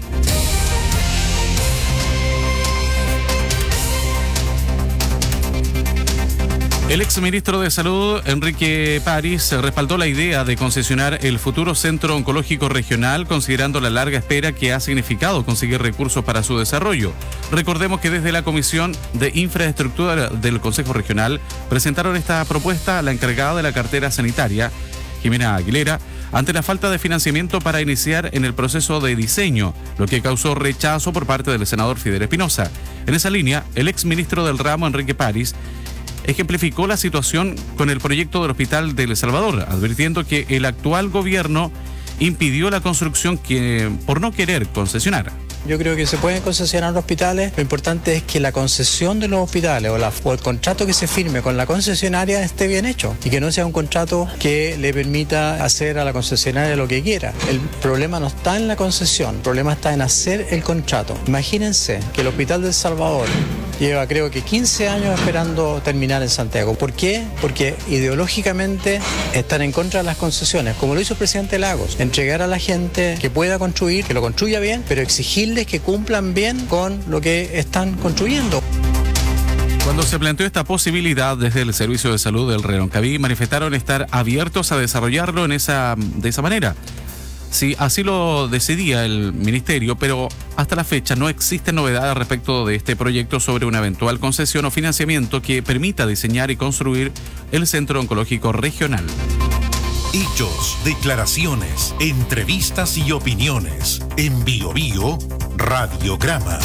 El exministro de Salud, Enrique París, respaldó la idea de concesionar el futuro Centro Oncológico Regional, considerando la larga espera que ha significado conseguir recursos para su desarrollo. Recordemos que desde la Comisión de Infraestructura del Consejo Regional presentaron esta propuesta a la encargada de la cartera sanitaria, Jimena Aguilera, ante la falta de financiamiento para iniciar en el proceso de diseño, lo que causó rechazo por parte del senador Fidel Espinosa. En esa línea, el exministro del ramo, Enrique París, ejemplificó la situación con el proyecto del Hospital de El Salvador, advirtiendo que el actual gobierno impidió la construcción que, por no querer concesionar. Yo creo que se pueden concesionar hospitales, lo importante es que la concesión de los hospitales o, la, o el contrato que se firme con la concesionaria esté bien hecho y que no sea un contrato que le permita hacer a la concesionaria lo que quiera. El problema no está en la concesión, el problema está en hacer el contrato. Imagínense que el Hospital de El Salvador lleva creo que quince años esperando terminar en Santiago. ¿Por qué? Porque ideológicamente están en contra de las concesiones, como lo hizo el presidente Lagos, entregar a la gente que pueda construir, que lo construya bien, pero exigirles que cumplan bien con lo que están construyendo. Cuando se planteó esta posibilidad desde el Servicio de Salud del Reloncaví, manifestaron estar abiertos a desarrollarlo en esa, de esa manera. Sí, así lo decidía el ministerio, pero hasta la fecha no existen novedades respecto de este proyecto sobre una eventual concesión o financiamiento que permita diseñar y construir el Centro Oncológico Regional. Hechos, declaraciones, entrevistas y opiniones. En Bio Bio, Radiograma.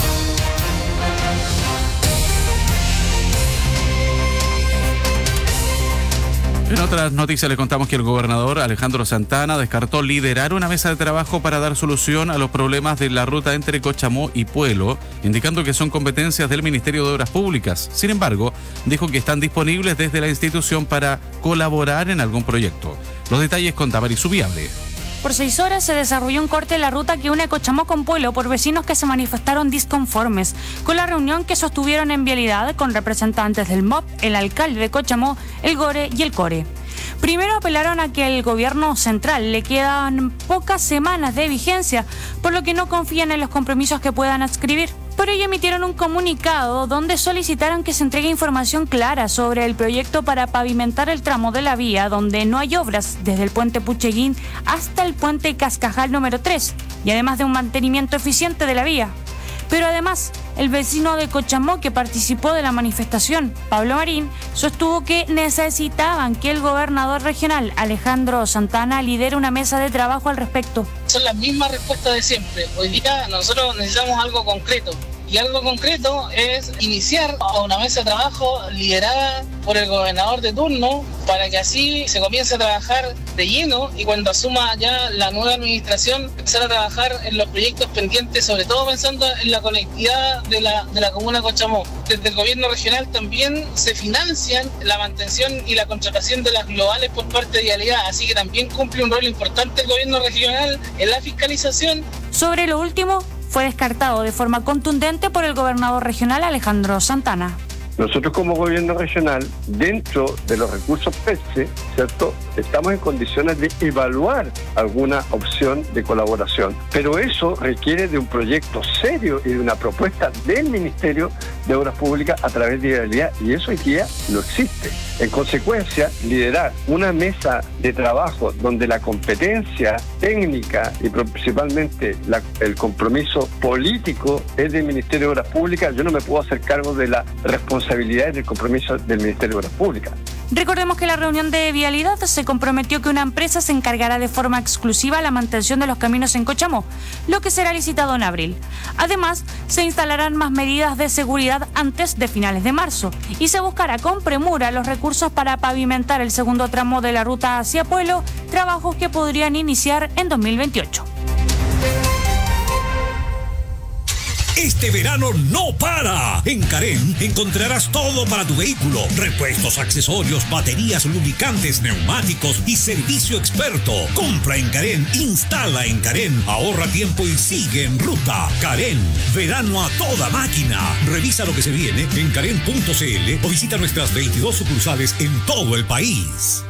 En otras noticias les contamos que el gobernador Alejandro Santana descartó liderar una mesa de trabajo para dar solución a los problemas de la ruta entre Cochamó y Puelo, indicando que son competencias del Ministerio de Obras Públicas. Sin embargo, dijo que están disponibles desde la institución para colaborar en algún proyecto. Los detalles con Tamaris Subiable. Por seis horas se desarrolló un corte de la ruta que une Cochamó con Puelo por vecinos que se manifestaron disconformes con la reunión que sostuvieron en Vialidad con representantes del M O P, el alcalde de Cochamó, el GORE y el CORE. Primero apelaron a que al gobierno central le quedan pocas semanas de vigencia, por lo que no confían en los compromisos que puedan adscribir. Por ello emitieron un comunicado donde solicitaron que se entregue información clara sobre el proyecto para pavimentar el tramo de la vía donde no hay obras desde el puente Pucheguín hasta el puente Cascajal número tres y además de un mantenimiento eficiente de la vía. Pero además, el vecino de Cochamó que participó de la manifestación, Pablo Marín, sostuvo que necesitaban que el gobernador regional, Alejandro Santana, lidere una mesa de trabajo al respecto. Son las mismas respuestas de siempre. Hoy día nosotros necesitamos algo concreto. Y algo concreto es iniciar una mesa de trabajo liderada por el gobernador de turno para que así se comience a trabajar de lleno y cuando asuma ya la nueva administración empezar a trabajar en los proyectos pendientes, sobre todo pensando en la conectividad de la, de la comuna de Cochamó. Desde el gobierno regional también se financian la mantención y la contratación de las globales por parte de Vialidad, así que también cumple un rol importante el gobierno regional en la fiscalización. Sobre lo último, fue descartado de forma contundente por el gobernador regional Alejandro Santana. Nosotros como gobierno regional, dentro de los recursos P E S E, ¿cierto?, estamos en condiciones de evaluar alguna opción de colaboración. Pero eso requiere de un proyecto serio y de una propuesta del Ministerio de Obras Públicas a través de Vialidad, y eso hoy día no existe. En consecuencia, liderar una mesa de trabajo donde la competencia técnica y principalmente la, el compromiso político es del Ministerio de Obras Públicas, yo no me puedo hacer cargo de la responsabilidad y del compromiso del Ministerio de Obras Públicas. Recordemos que la reunión de vialidad se comprometió que una empresa se encargará de forma exclusiva la mantención de los caminos en Cochamó, lo que será licitado en abril. Además, se instalarán más medidas de seguridad antes de finales de marzo y se buscará con premura los recursos para pavimentar el segundo tramo de la ruta hacia Pueblo, trabajos que podrían iniciar en dos mil veintiocho. Este verano no para. En Carén encontrarás todo para tu vehículo: repuestos, accesorios, baterías, lubricantes, neumáticos y servicio experto. Compra en Carén, instala en Carén, ahorra tiempo y sigue en ruta. Carén, verano a toda máquina. Revisa lo que se viene en carén punto c l o visita nuestras veintidós sucursales en todo el país.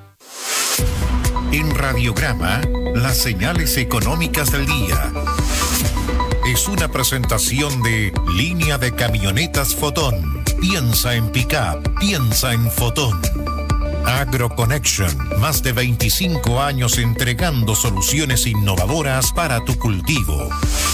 En Radiograma, las señales económicas del día. Es una presentación de Línea de Camionetas Fotón. Piensa en pick-up, piensa en Fotón. AgroConnection, más de veinticinco años entregando soluciones innovadoras para tu cultivo.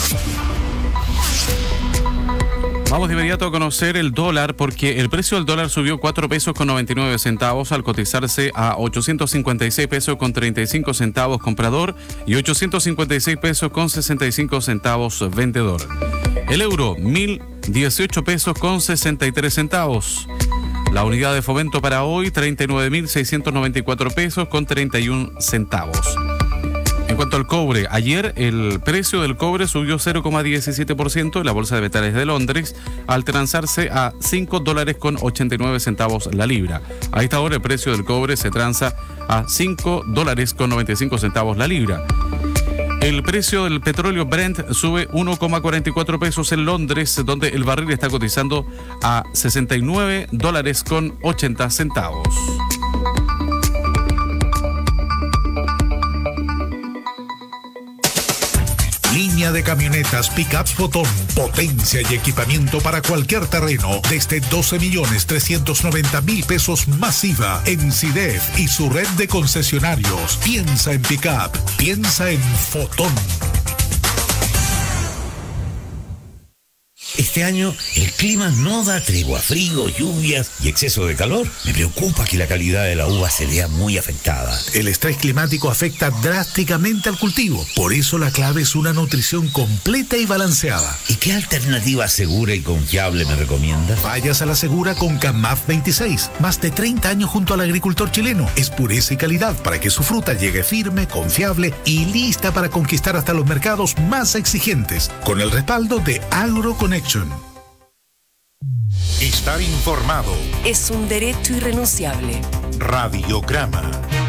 Vamos de inmediato a conocer el dólar, porque el precio del dólar subió cuatro pesos con noventa y nueve centavos al cotizarse a ochocientos cincuenta y seis pesos con treinta y cinco centavos comprador y ochocientos cincuenta y seis pesos con sesenta y cinco centavos vendedor. El euro, mil dieciocho pesos con sesenta y tres centavos. La unidad de fomento para hoy, treinta y nueve mil seiscientos noventa y cuatro pesos con treinta y un centavos. En cuanto al cobre, ayer el precio del cobre subió cero coma diecisiete por ciento en la Bolsa de Metales de Londres al transarse a cinco dólares con ochenta y nueve centavos la libra. A esta hora el precio del cobre se transa a cinco dólares con noventa y cinco centavos la libra. El precio del petróleo Brent sube uno coma cuarenta y cuatro pesos en Londres, donde el barril está cotizando a sesenta y nueve dólares con ochenta centavos. Línea de camionetas Pickups Fotón. Potencia y equipamiento para cualquier terreno desde doce millones trescientos noventa mil pesos masiva en SIDEF y su red de concesionarios. Piensa en Pickup. Piensa en Fotón. Este año el clima no da tregua, frío, lluvias y exceso de calor. Me preocupa que la calidad de la uva se vea muy afectada. El estrés climático afecta drásticamente al cultivo. Por eso la clave es una nutrición completa y balanceada. ¿Y qué alternativa segura y confiable me recomienda? Vayas a la segura con Camaf veintiséis. Más de treinta años junto al agricultor chileno. Es pureza y calidad para que su fruta llegue firme, confiable y lista para conquistar hasta los mercados más exigentes. Con el respaldo de AgroConnection. Estar informado es un derecho irrenunciable. Radiograma.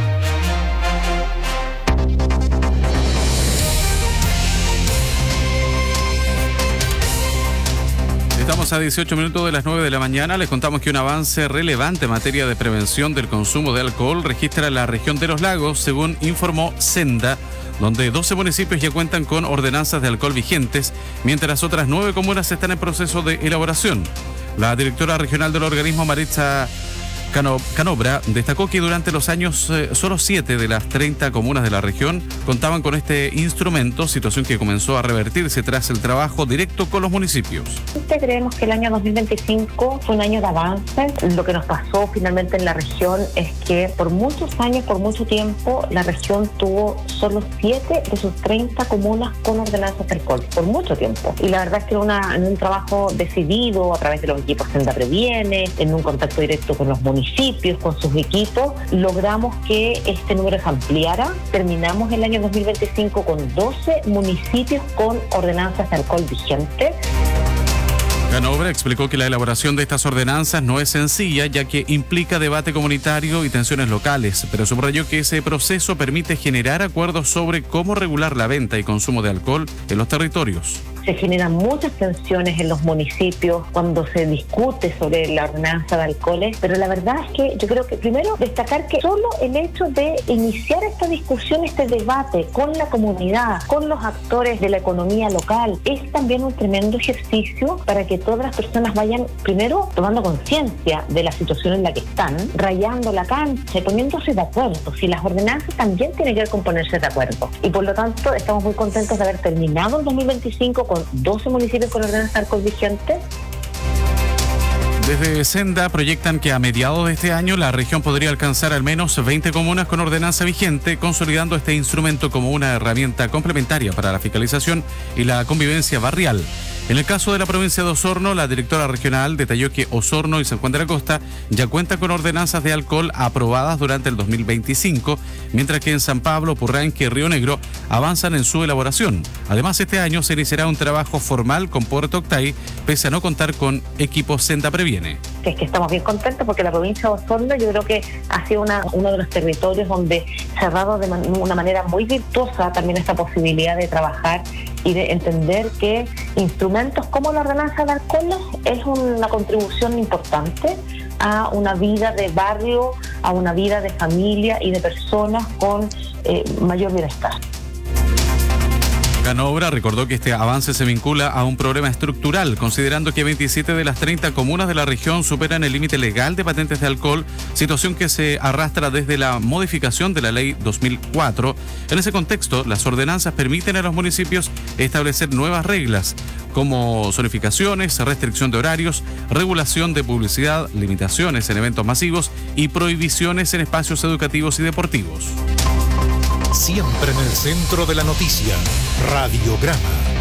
Estamos a dieciocho minutos de las nueve de la mañana. Les contamos que un avance relevante en materia de prevención del consumo de alcohol registra la región de Los Lagos, según informó Senda, donde doce municipios ya cuentan con ordenanzas de alcohol vigentes, mientras otras nueve comunas están en proceso de elaboración. La directora regional del organismo, Maritza Canobra, destacó que durante los años eh, solo siete de las treinta comunas de la región contaban con este instrumento, situación que comenzó a revertirse tras el trabajo directo con los municipios. Creemos que el año dos mil veinticinco fue un año de avance. Lo que nos pasó finalmente en la región es que por muchos años, por mucho tiempo, la región tuvo solo siete de sus treinta comunas con ordenanzas de alcohol, por mucho tiempo. Y la verdad es que en, una, en un trabajo decidido a través de los equipos Senda Previene, en un contacto directo con los municipios, municipios, con sus equipos, logramos que este número se ampliara. Terminamos el año dos mil veinticinco con doce municipios con ordenanzas de alcohol vigentes. Canobra explicó que la elaboración de estas ordenanzas no es sencilla, ya que implica debate comunitario y tensiones locales, pero subrayó que ese proceso permite generar acuerdos sobre cómo regular la venta y consumo de alcohol en los territorios. Se generan muchas tensiones en los municipios cuando se discute sobre la ordenanza de alcoholes, pero la verdad es que yo creo que primero destacar que solo el hecho de iniciar esta discusión, este debate con la comunidad, con los actores de la economía local, es también un tremendo ejercicio para que todas las personas vayan primero tomando conciencia de la situación en la que están, rayando la cancha y poniéndose de acuerdo. Si las ordenanzas también tienen que ver con ponerse de acuerdo. Y por lo tanto estamos muy contentos de haber terminado el dos mil veinticinco con doce municipios con ordenanza de alcohol vigente. Desde Senda proyectan que a mediados de este año la región podría alcanzar al menos veinte comunas con ordenanza vigente, consolidando este instrumento como una herramienta complementaria para la fiscalización y la convivencia barrial. En el caso de la provincia de Osorno, la directora regional detalló que Osorno y San Juan de la Costa ya cuentan con ordenanzas de alcohol aprobadas durante el dos mil veinticinco, mientras que en San Pablo, Purranque y Río Negro avanzan en su elaboración. Además, este año se iniciará un trabajo formal con Puerto Octay, pese a no contar con equipos Senda Previene. Es que estamos bien contentos porque la provincia de Osorno yo creo que ha sido una, uno de los territorios donde se ha dado de man, una manera muy virtuosa también esta posibilidad de trabajar y de entender que instrumentos como la ordenanza de alcoholes es una contribución importante a una vida de barrio, a una vida de familia y de personas con eh, mayor bienestar. Canobra recordó que este avance se vincula a un problema estructural, considerando que veintisiete de las treinta comunas de la región superan el límite legal de patentes de alcohol, situación que se arrastra desde la modificación de la ley dos mil cuatro. En ese contexto, las ordenanzas permiten a los municipios establecer nuevas reglas, como zonificaciones, restricción de horarios, regulación de publicidad, limitaciones en eventos masivos y prohibiciones en espacios educativos y deportivos. Siempre en el centro de la noticia, Radiograma.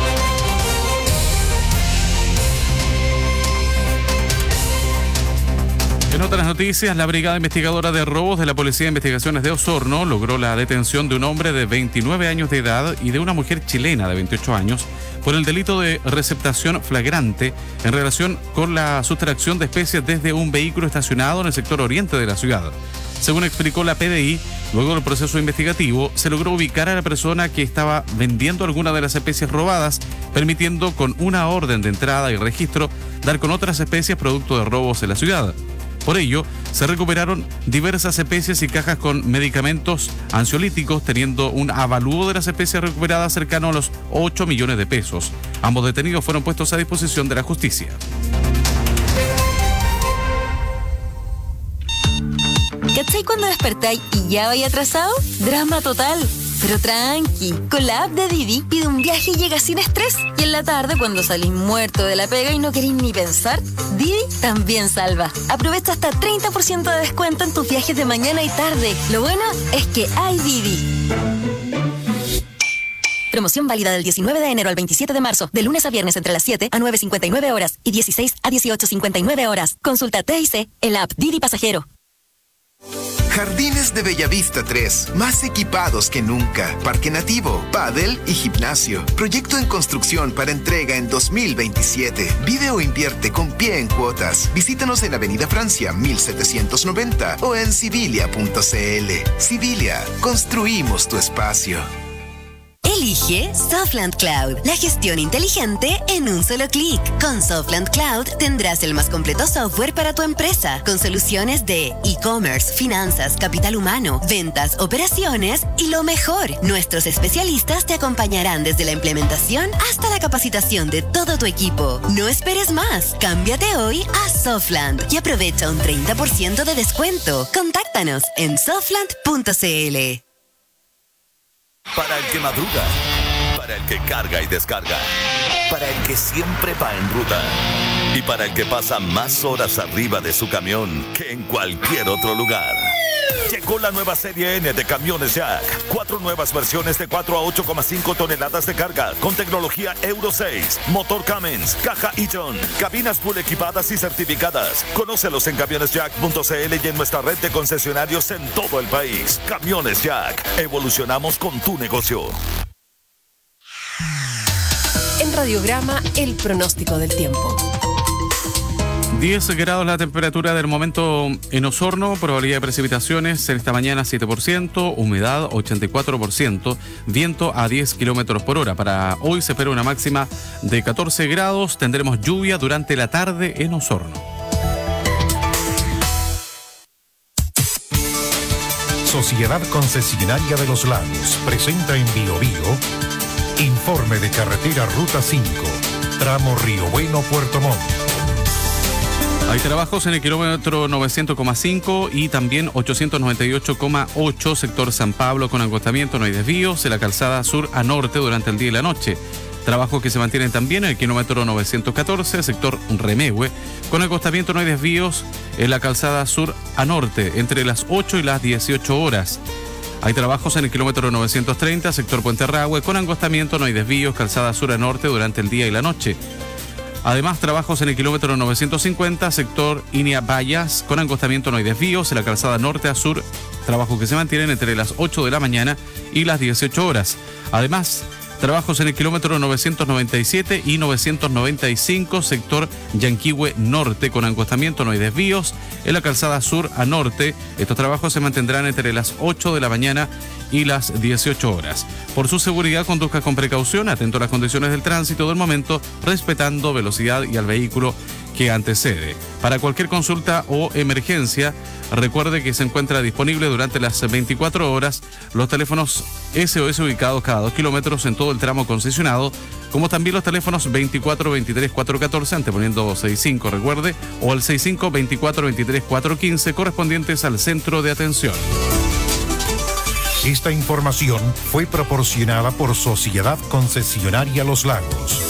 En otras noticias, la Brigada Investigadora de Robos de la Policía de Investigaciones de Osorno logró la detención de un hombre de veintinueve años de edad y de una mujer chilena de veintiocho años por el delito de receptación flagrante en relación con la sustracción de especies desde un vehículo estacionado en el sector oriente de la ciudad. Según explicó la P D I, luego del proceso investigativo, se logró ubicar a la persona que estaba vendiendo alguna de las especies robadas, permitiendo con una orden de entrada y registro dar con otras especies producto de robos en la ciudad. Por ello, se recuperaron diversas especies y cajas con medicamentos ansiolíticos, teniendo un avalúo de las especies recuperadas cercano a los ocho millones de pesos. Ambos detenidos fueron puestos a disposición de la justicia. ¿Cachai cuando despertáis y ya vais atrasado? Drama total. Pero tranqui, con la app de Didi pide un viaje y llega sin estrés. Y en la tarde, cuando salís muerto de la pega y no queréis ni pensar, Didi también salva. Aprovecha hasta treinta por ciento de descuento en tus viajes de mañana y tarde. Lo bueno es que hay Didi. Promoción válida del diecinueve de enero al veintisiete de marzo, de lunes a viernes entre las siete a nueve cincuenta y nueve horas y dieciséis a dieciocho cincuenta y nueve horas. Consulta T I C en la app Didi Pasajero. Jardines de Bellavista tres, más equipados que nunca. Parque nativo, pádel y gimnasio. Proyecto en construcción para entrega en dos mil veintisiete. Vive o invierte con pie en cuotas. Visítanos en Avenida Francia mil setecientos noventa o en civilia punto c l. Civilia, construimos tu espacio. Elige Softland Cloud, la gestión inteligente en un solo clic. Con Softland Cloud tendrás el más completo software para tu empresa, con soluciones de e-commerce, finanzas, capital humano, ventas, operaciones y lo mejor, nuestros especialistas te acompañarán desde la implementación hasta la capacitación de todo tu equipo. No esperes más, cámbiate hoy a Softland y aprovecha un treinta por ciento de descuento. Contáctanos en softland punto c l. Para el que madruga, para el que carga y descarga, para el que siempre va en ruta y para el que pasa más horas arriba de su camión que en cualquier otro lugar. Llegó la nueva serie N de camiones Jack. Cuatro nuevas versiones de cuatro a ocho coma cinco toneladas de carga con tecnología Euro seis, motor Cummins, caja Eaton, cabinas full equipadas y certificadas. Conócelos en camiones jack punto c l y en nuestra red de concesionarios en todo el país. Camiones Jack. Evolucionamos con tu negocio. En Radiograma, el pronóstico del tiempo. diez grados la temperatura del momento en Osorno, probabilidad de precipitaciones en esta mañana siete por ciento, humedad ochenta y cuatro por ciento, viento a diez kilómetros por hora. Para hoy se espera una máxima de catorce grados, tendremos lluvia durante la tarde en Osorno. Sociedad Concesionaria de los Lagos presenta en Bio Bio informe de carretera Ruta cinco, tramo Río Bueno, Puerto Montt. Hay trabajos en el kilómetro novecientos coma cinco y también ochocientos noventa y ocho coma ocho, sector San Pablo con agotamiento, no hay desvíos, en la calzada sur a norte durante el día y la noche. Trabajos que se mantienen también en el kilómetro novecientos catorce, sector Remegue, con acostamiento no hay desvíos en la calzada sur a norte, entre las ocho y las dieciocho horas. Hay trabajos en el kilómetro novecientos treinta, sector Puente Rahue, con angostamiento, no hay desvíos, calzada sur a norte durante el día y la noche. Además, trabajos en el kilómetro novecientos cincuenta, sector Inia Vallas, con angostamiento, no hay desvíos, en la calzada norte a sur, trabajos que se mantienen entre las ocho de la mañana y las dieciocho horas. Además, trabajos en el kilómetro novecientos noventa y siete y novecientos noventa y cinco, sector Yanquihue Norte, con angostamiento, no hay desvíos, en la calzada sur a norte. Estos trabajos se mantendrán entre las ocho de la mañana y las dieciocho horas. Por su seguridad, conduzca con precaución, atento a las condiciones del tránsito del momento, respetando velocidad y al vehículo que antecede. Para cualquier consulta o emergencia, recuerde que se encuentra disponible durante las veinticuatro horas los teléfonos S O S ubicados cada dos kilómetros en todo el tramo concesionado, como también los teléfonos veinticuatro veintitrés cuatrocientos catorce, anteponiendo sesenta y cinco, recuerde, o al sesenta y cinco veinticuatro veintitrés cuatrocientos quince, correspondientes al centro de atención. Esta información fue proporcionada por Sociedad Concesionaria Los Lagos.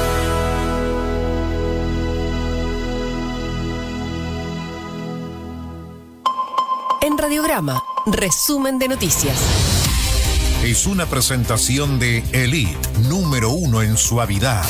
En Radiograma, resumen de noticias. Es una presentación de Elite, número uno en suavidad.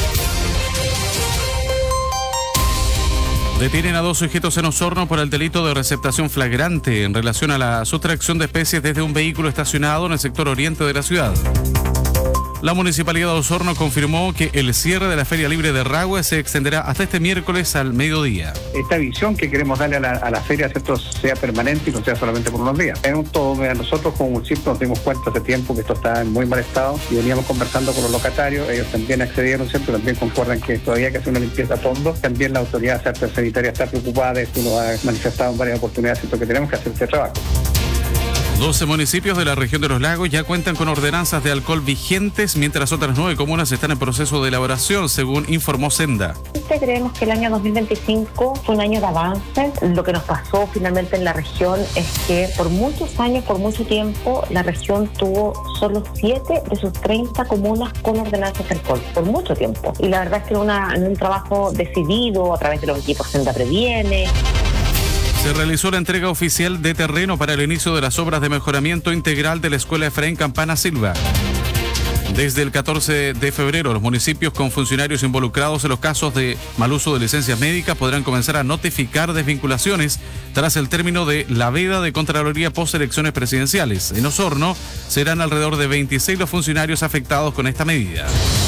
Detienen a dos sujetos en Osorno por el delito de receptación flagrante en relación a la sustracción de especies desde un vehículo estacionado en el sector oriente de la ciudad. La Municipalidad de Osorno confirmó que el cierre de la Feria Libre de Rahue se extenderá hasta este miércoles al mediodía. Esta visión que queremos darle a la, a la feria, ¿cierto?, sea permanente y no sea solamente por unos días. En un todo, nosotros como municipio nos dimos cuenta hace tiempo que esto está en muy mal estado y veníamos conversando con los locatarios, ellos también accedieron, ¿cierto?, también concuerdan que todavía hay que hacer una limpieza a fondo. También la autoridad sanitaria está preocupada, esto nos ha manifestado en varias oportunidades, ¿cierto?, que tenemos que hacer este trabajo. doce municipios de la región de los lagos ya cuentan con ordenanzas de alcohol vigentes, mientras otras nueve comunas están en proceso de elaboración, según informó Senda. Creemos que el año dos mil veinticinco fue un año de avance. Lo que nos pasó finalmente en la región es que por muchos años, por mucho tiempo, la región tuvo solo siete de sus treinta comunas con ordenanzas de alcohol, por mucho tiempo. Y la verdad es que en, una, en un trabajo decidido a través de los equipos Senda Previene. Se realizó la entrega oficial de terreno para el inicio de las obras de mejoramiento integral de la Escuela Efraín Campana Silva. Desde el catorce de febrero, los municipios con funcionarios involucrados en los casos de mal uso de licencias médicas podrán comenzar a notificar desvinculaciones tras el término de la veda de Contraloría post elecciones presidenciales. En Osorno serán alrededor de veintiséis los funcionarios afectados con esta medida.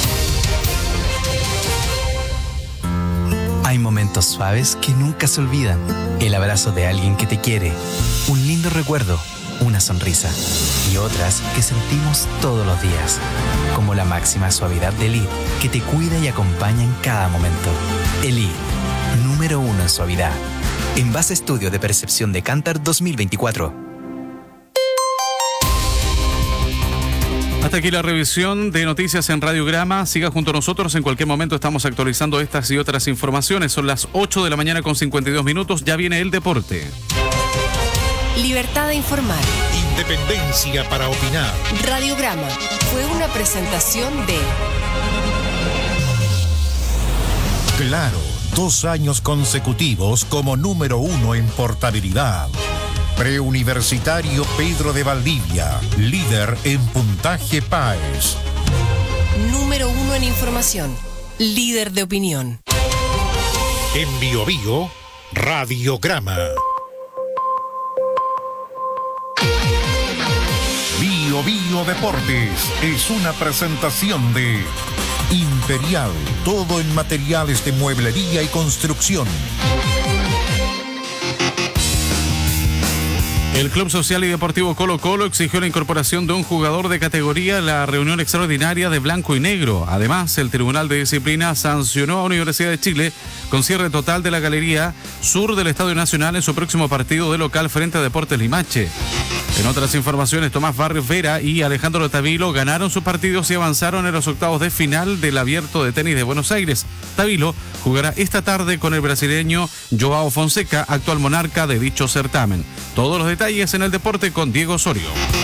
Hay momentos suaves que nunca se olvidan. El abrazo de alguien que te quiere, un lindo recuerdo, una sonrisa y otras que sentimos todos los días, como la máxima suavidad de Elite, que te cuida y acompaña en cada momento. Elite, número uno en suavidad. En base estudio de percepción de Kantar dos mil veinticuatro. Hasta aquí la revisión de noticias en Radiograma. Siga junto a nosotros. En cualquier momento estamos actualizando estas y otras informaciones. Son las ocho de la mañana con cincuenta y dos minutos. Ya viene el deporte. Libertad de informar. Independencia para opinar. Radiograma fue una presentación de Claro, dos años consecutivos como número uno en portabilidad. Preuniversitario Pedro de Valdivia, líder en puntaje P A E S. Número uno en información, líder de opinión. En Bio Bio, Radiograma. Bio Bio Deportes es una presentación de Imperial, todo en materiales de mueblería y construcción. El Club Social y Deportivo Colo Colo exigió la incorporación de un jugador de categoría en la reunión extraordinaria de Blanco y Negro. Además, el Tribunal de Disciplina sancionó a Universidad de Chile con cierre total de la galería sur del Estadio Nacional en su próximo partido de local frente a Deportes Limache. En otras informaciones, Tomás Barrios Vera y Alejandro Tavilo ganaron sus partidos y avanzaron en los octavos de final del Abierto de Tenis de Buenos Aires. Tavilo jugará esta tarde con el brasileño Joao Fonseca, actual monarca de dicho certamen. Todos los detalles en el deporte con Diego Osorio.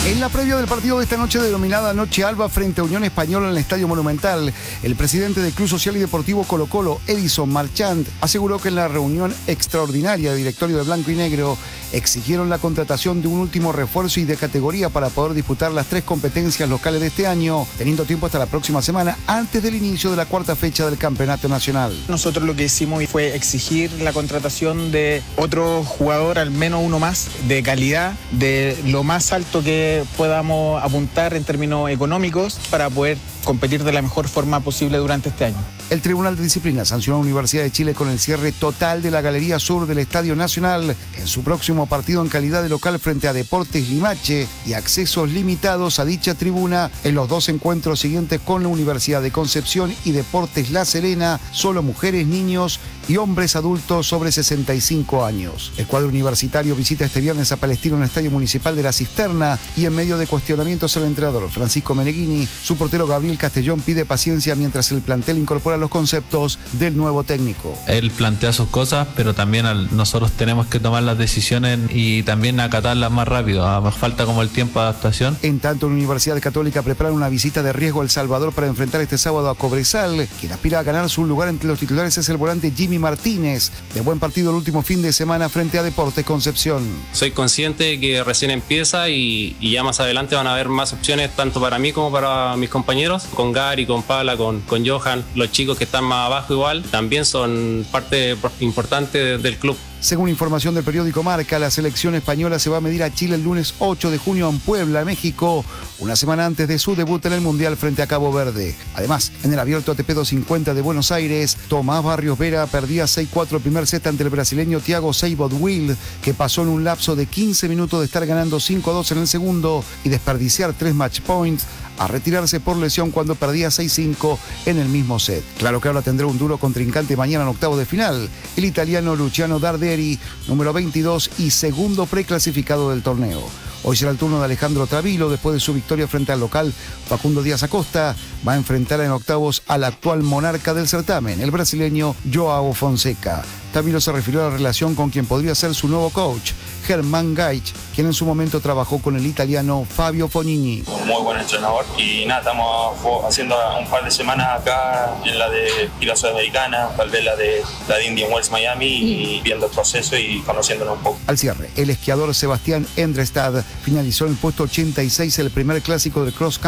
En la previa del partido de esta noche denominada Noche Alba frente a Unión Española en el Estadio Monumental, el presidente del Club Social y Deportivo Colo Colo, Edison Marchand, aseguró que en la reunión extraordinaria de directorio de Blanco y Negro exigieron la contratación de un último refuerzo y de categoría para poder disputar las tres competencias locales de este año, teniendo tiempo hasta la próxima semana antes del inicio de la cuarta fecha del Campeonato Nacional. Nosotros lo que hicimos fue exigir la contratación de otro jugador, al menos uno más, de calidad, de lo más alto que podamos apuntar en términos económicos para poder competir de la mejor forma posible durante este año. El Tribunal de Disciplina sancionó a la Universidad de Chile con el cierre total de la Galería Sur del Estadio Nacional en su próximo partido en calidad de local frente a Deportes Limache y accesos limitados a dicha tribuna en los dos encuentros siguientes con la Universidad de Concepción y Deportes La Serena, solo mujeres, niños y hombres adultos sobre sesenta y cinco años. El cuadro universitario visita este viernes a Palestino en el Estadio Municipal de La Cisterna y en medio de cuestionamientos al entrenador Francisco Meneghini, su portero Gabriel Castellón pide paciencia mientras el plantel incorpora los conceptos del nuevo técnico. Él plantea sus cosas, pero también al, nosotros tenemos que tomar las decisiones y también acatarlas más rápido. Ah, más falta como el tiempo de adaptación. En tanto, la Universidad Católica prepara una visita de riesgo a El Salvador para enfrentar este sábado a Cobresal. Quien aspira a ganar su lugar entre los titulares es el volante Jimmy Martínez, de buen partido el último fin de semana frente a Deportes Concepción. Soy consciente de que recién empieza y, y ya más adelante van a haber más opciones tanto para mí como para mis compañeros. Con Gary, con Pala, con, con Johan, los chicos que están más abajo igual, también son parte importante del club. Según información del periódico Marca, la selección española se va a medir a Chile el lunes ocho de junio en Puebla, México, una semana antes de su debut en el Mundial frente a Cabo Verde. Además, en el Abierto A T P doscientos cincuenta de Buenos Aires, Tomás Barrios Vera perdía seis cuatro el primer set ante el brasileño Thiago Seybold-Wild, que pasó en un lapso de quince minutos de estar ganando cinco a dos en el segundo y desperdiciar tres match points a retirarse por lesión cuando perdía seis cinco en el mismo set. Claro que ahora tendrá un duro contrincante mañana en octavos de final, el italiano Luciano Darderi, número veintidós y segundo preclasificado del torneo. Hoy será el turno de Alejandro Travilo, después de su victoria frente al local Facundo Díaz Acosta, va a enfrentar en octavos al actual monarca del certamen, el brasileño Joao Fonseca. Travilo se refirió a la relación con quien podría ser su nuevo coach, Germán Gaich, quien en su momento trabajó con el italiano Fabio Fognini. Un muy buen entrenador y nada, estamos haciendo un par de semanas acá en la de la Sudamericana, tal vez la de la de Indian Wells Miami y viendo el proceso y conociéndolo un poco. Al cierre, el esquiador Sebastián Endrestad finalizó en el puesto ochenta y seis el primer clásico del cross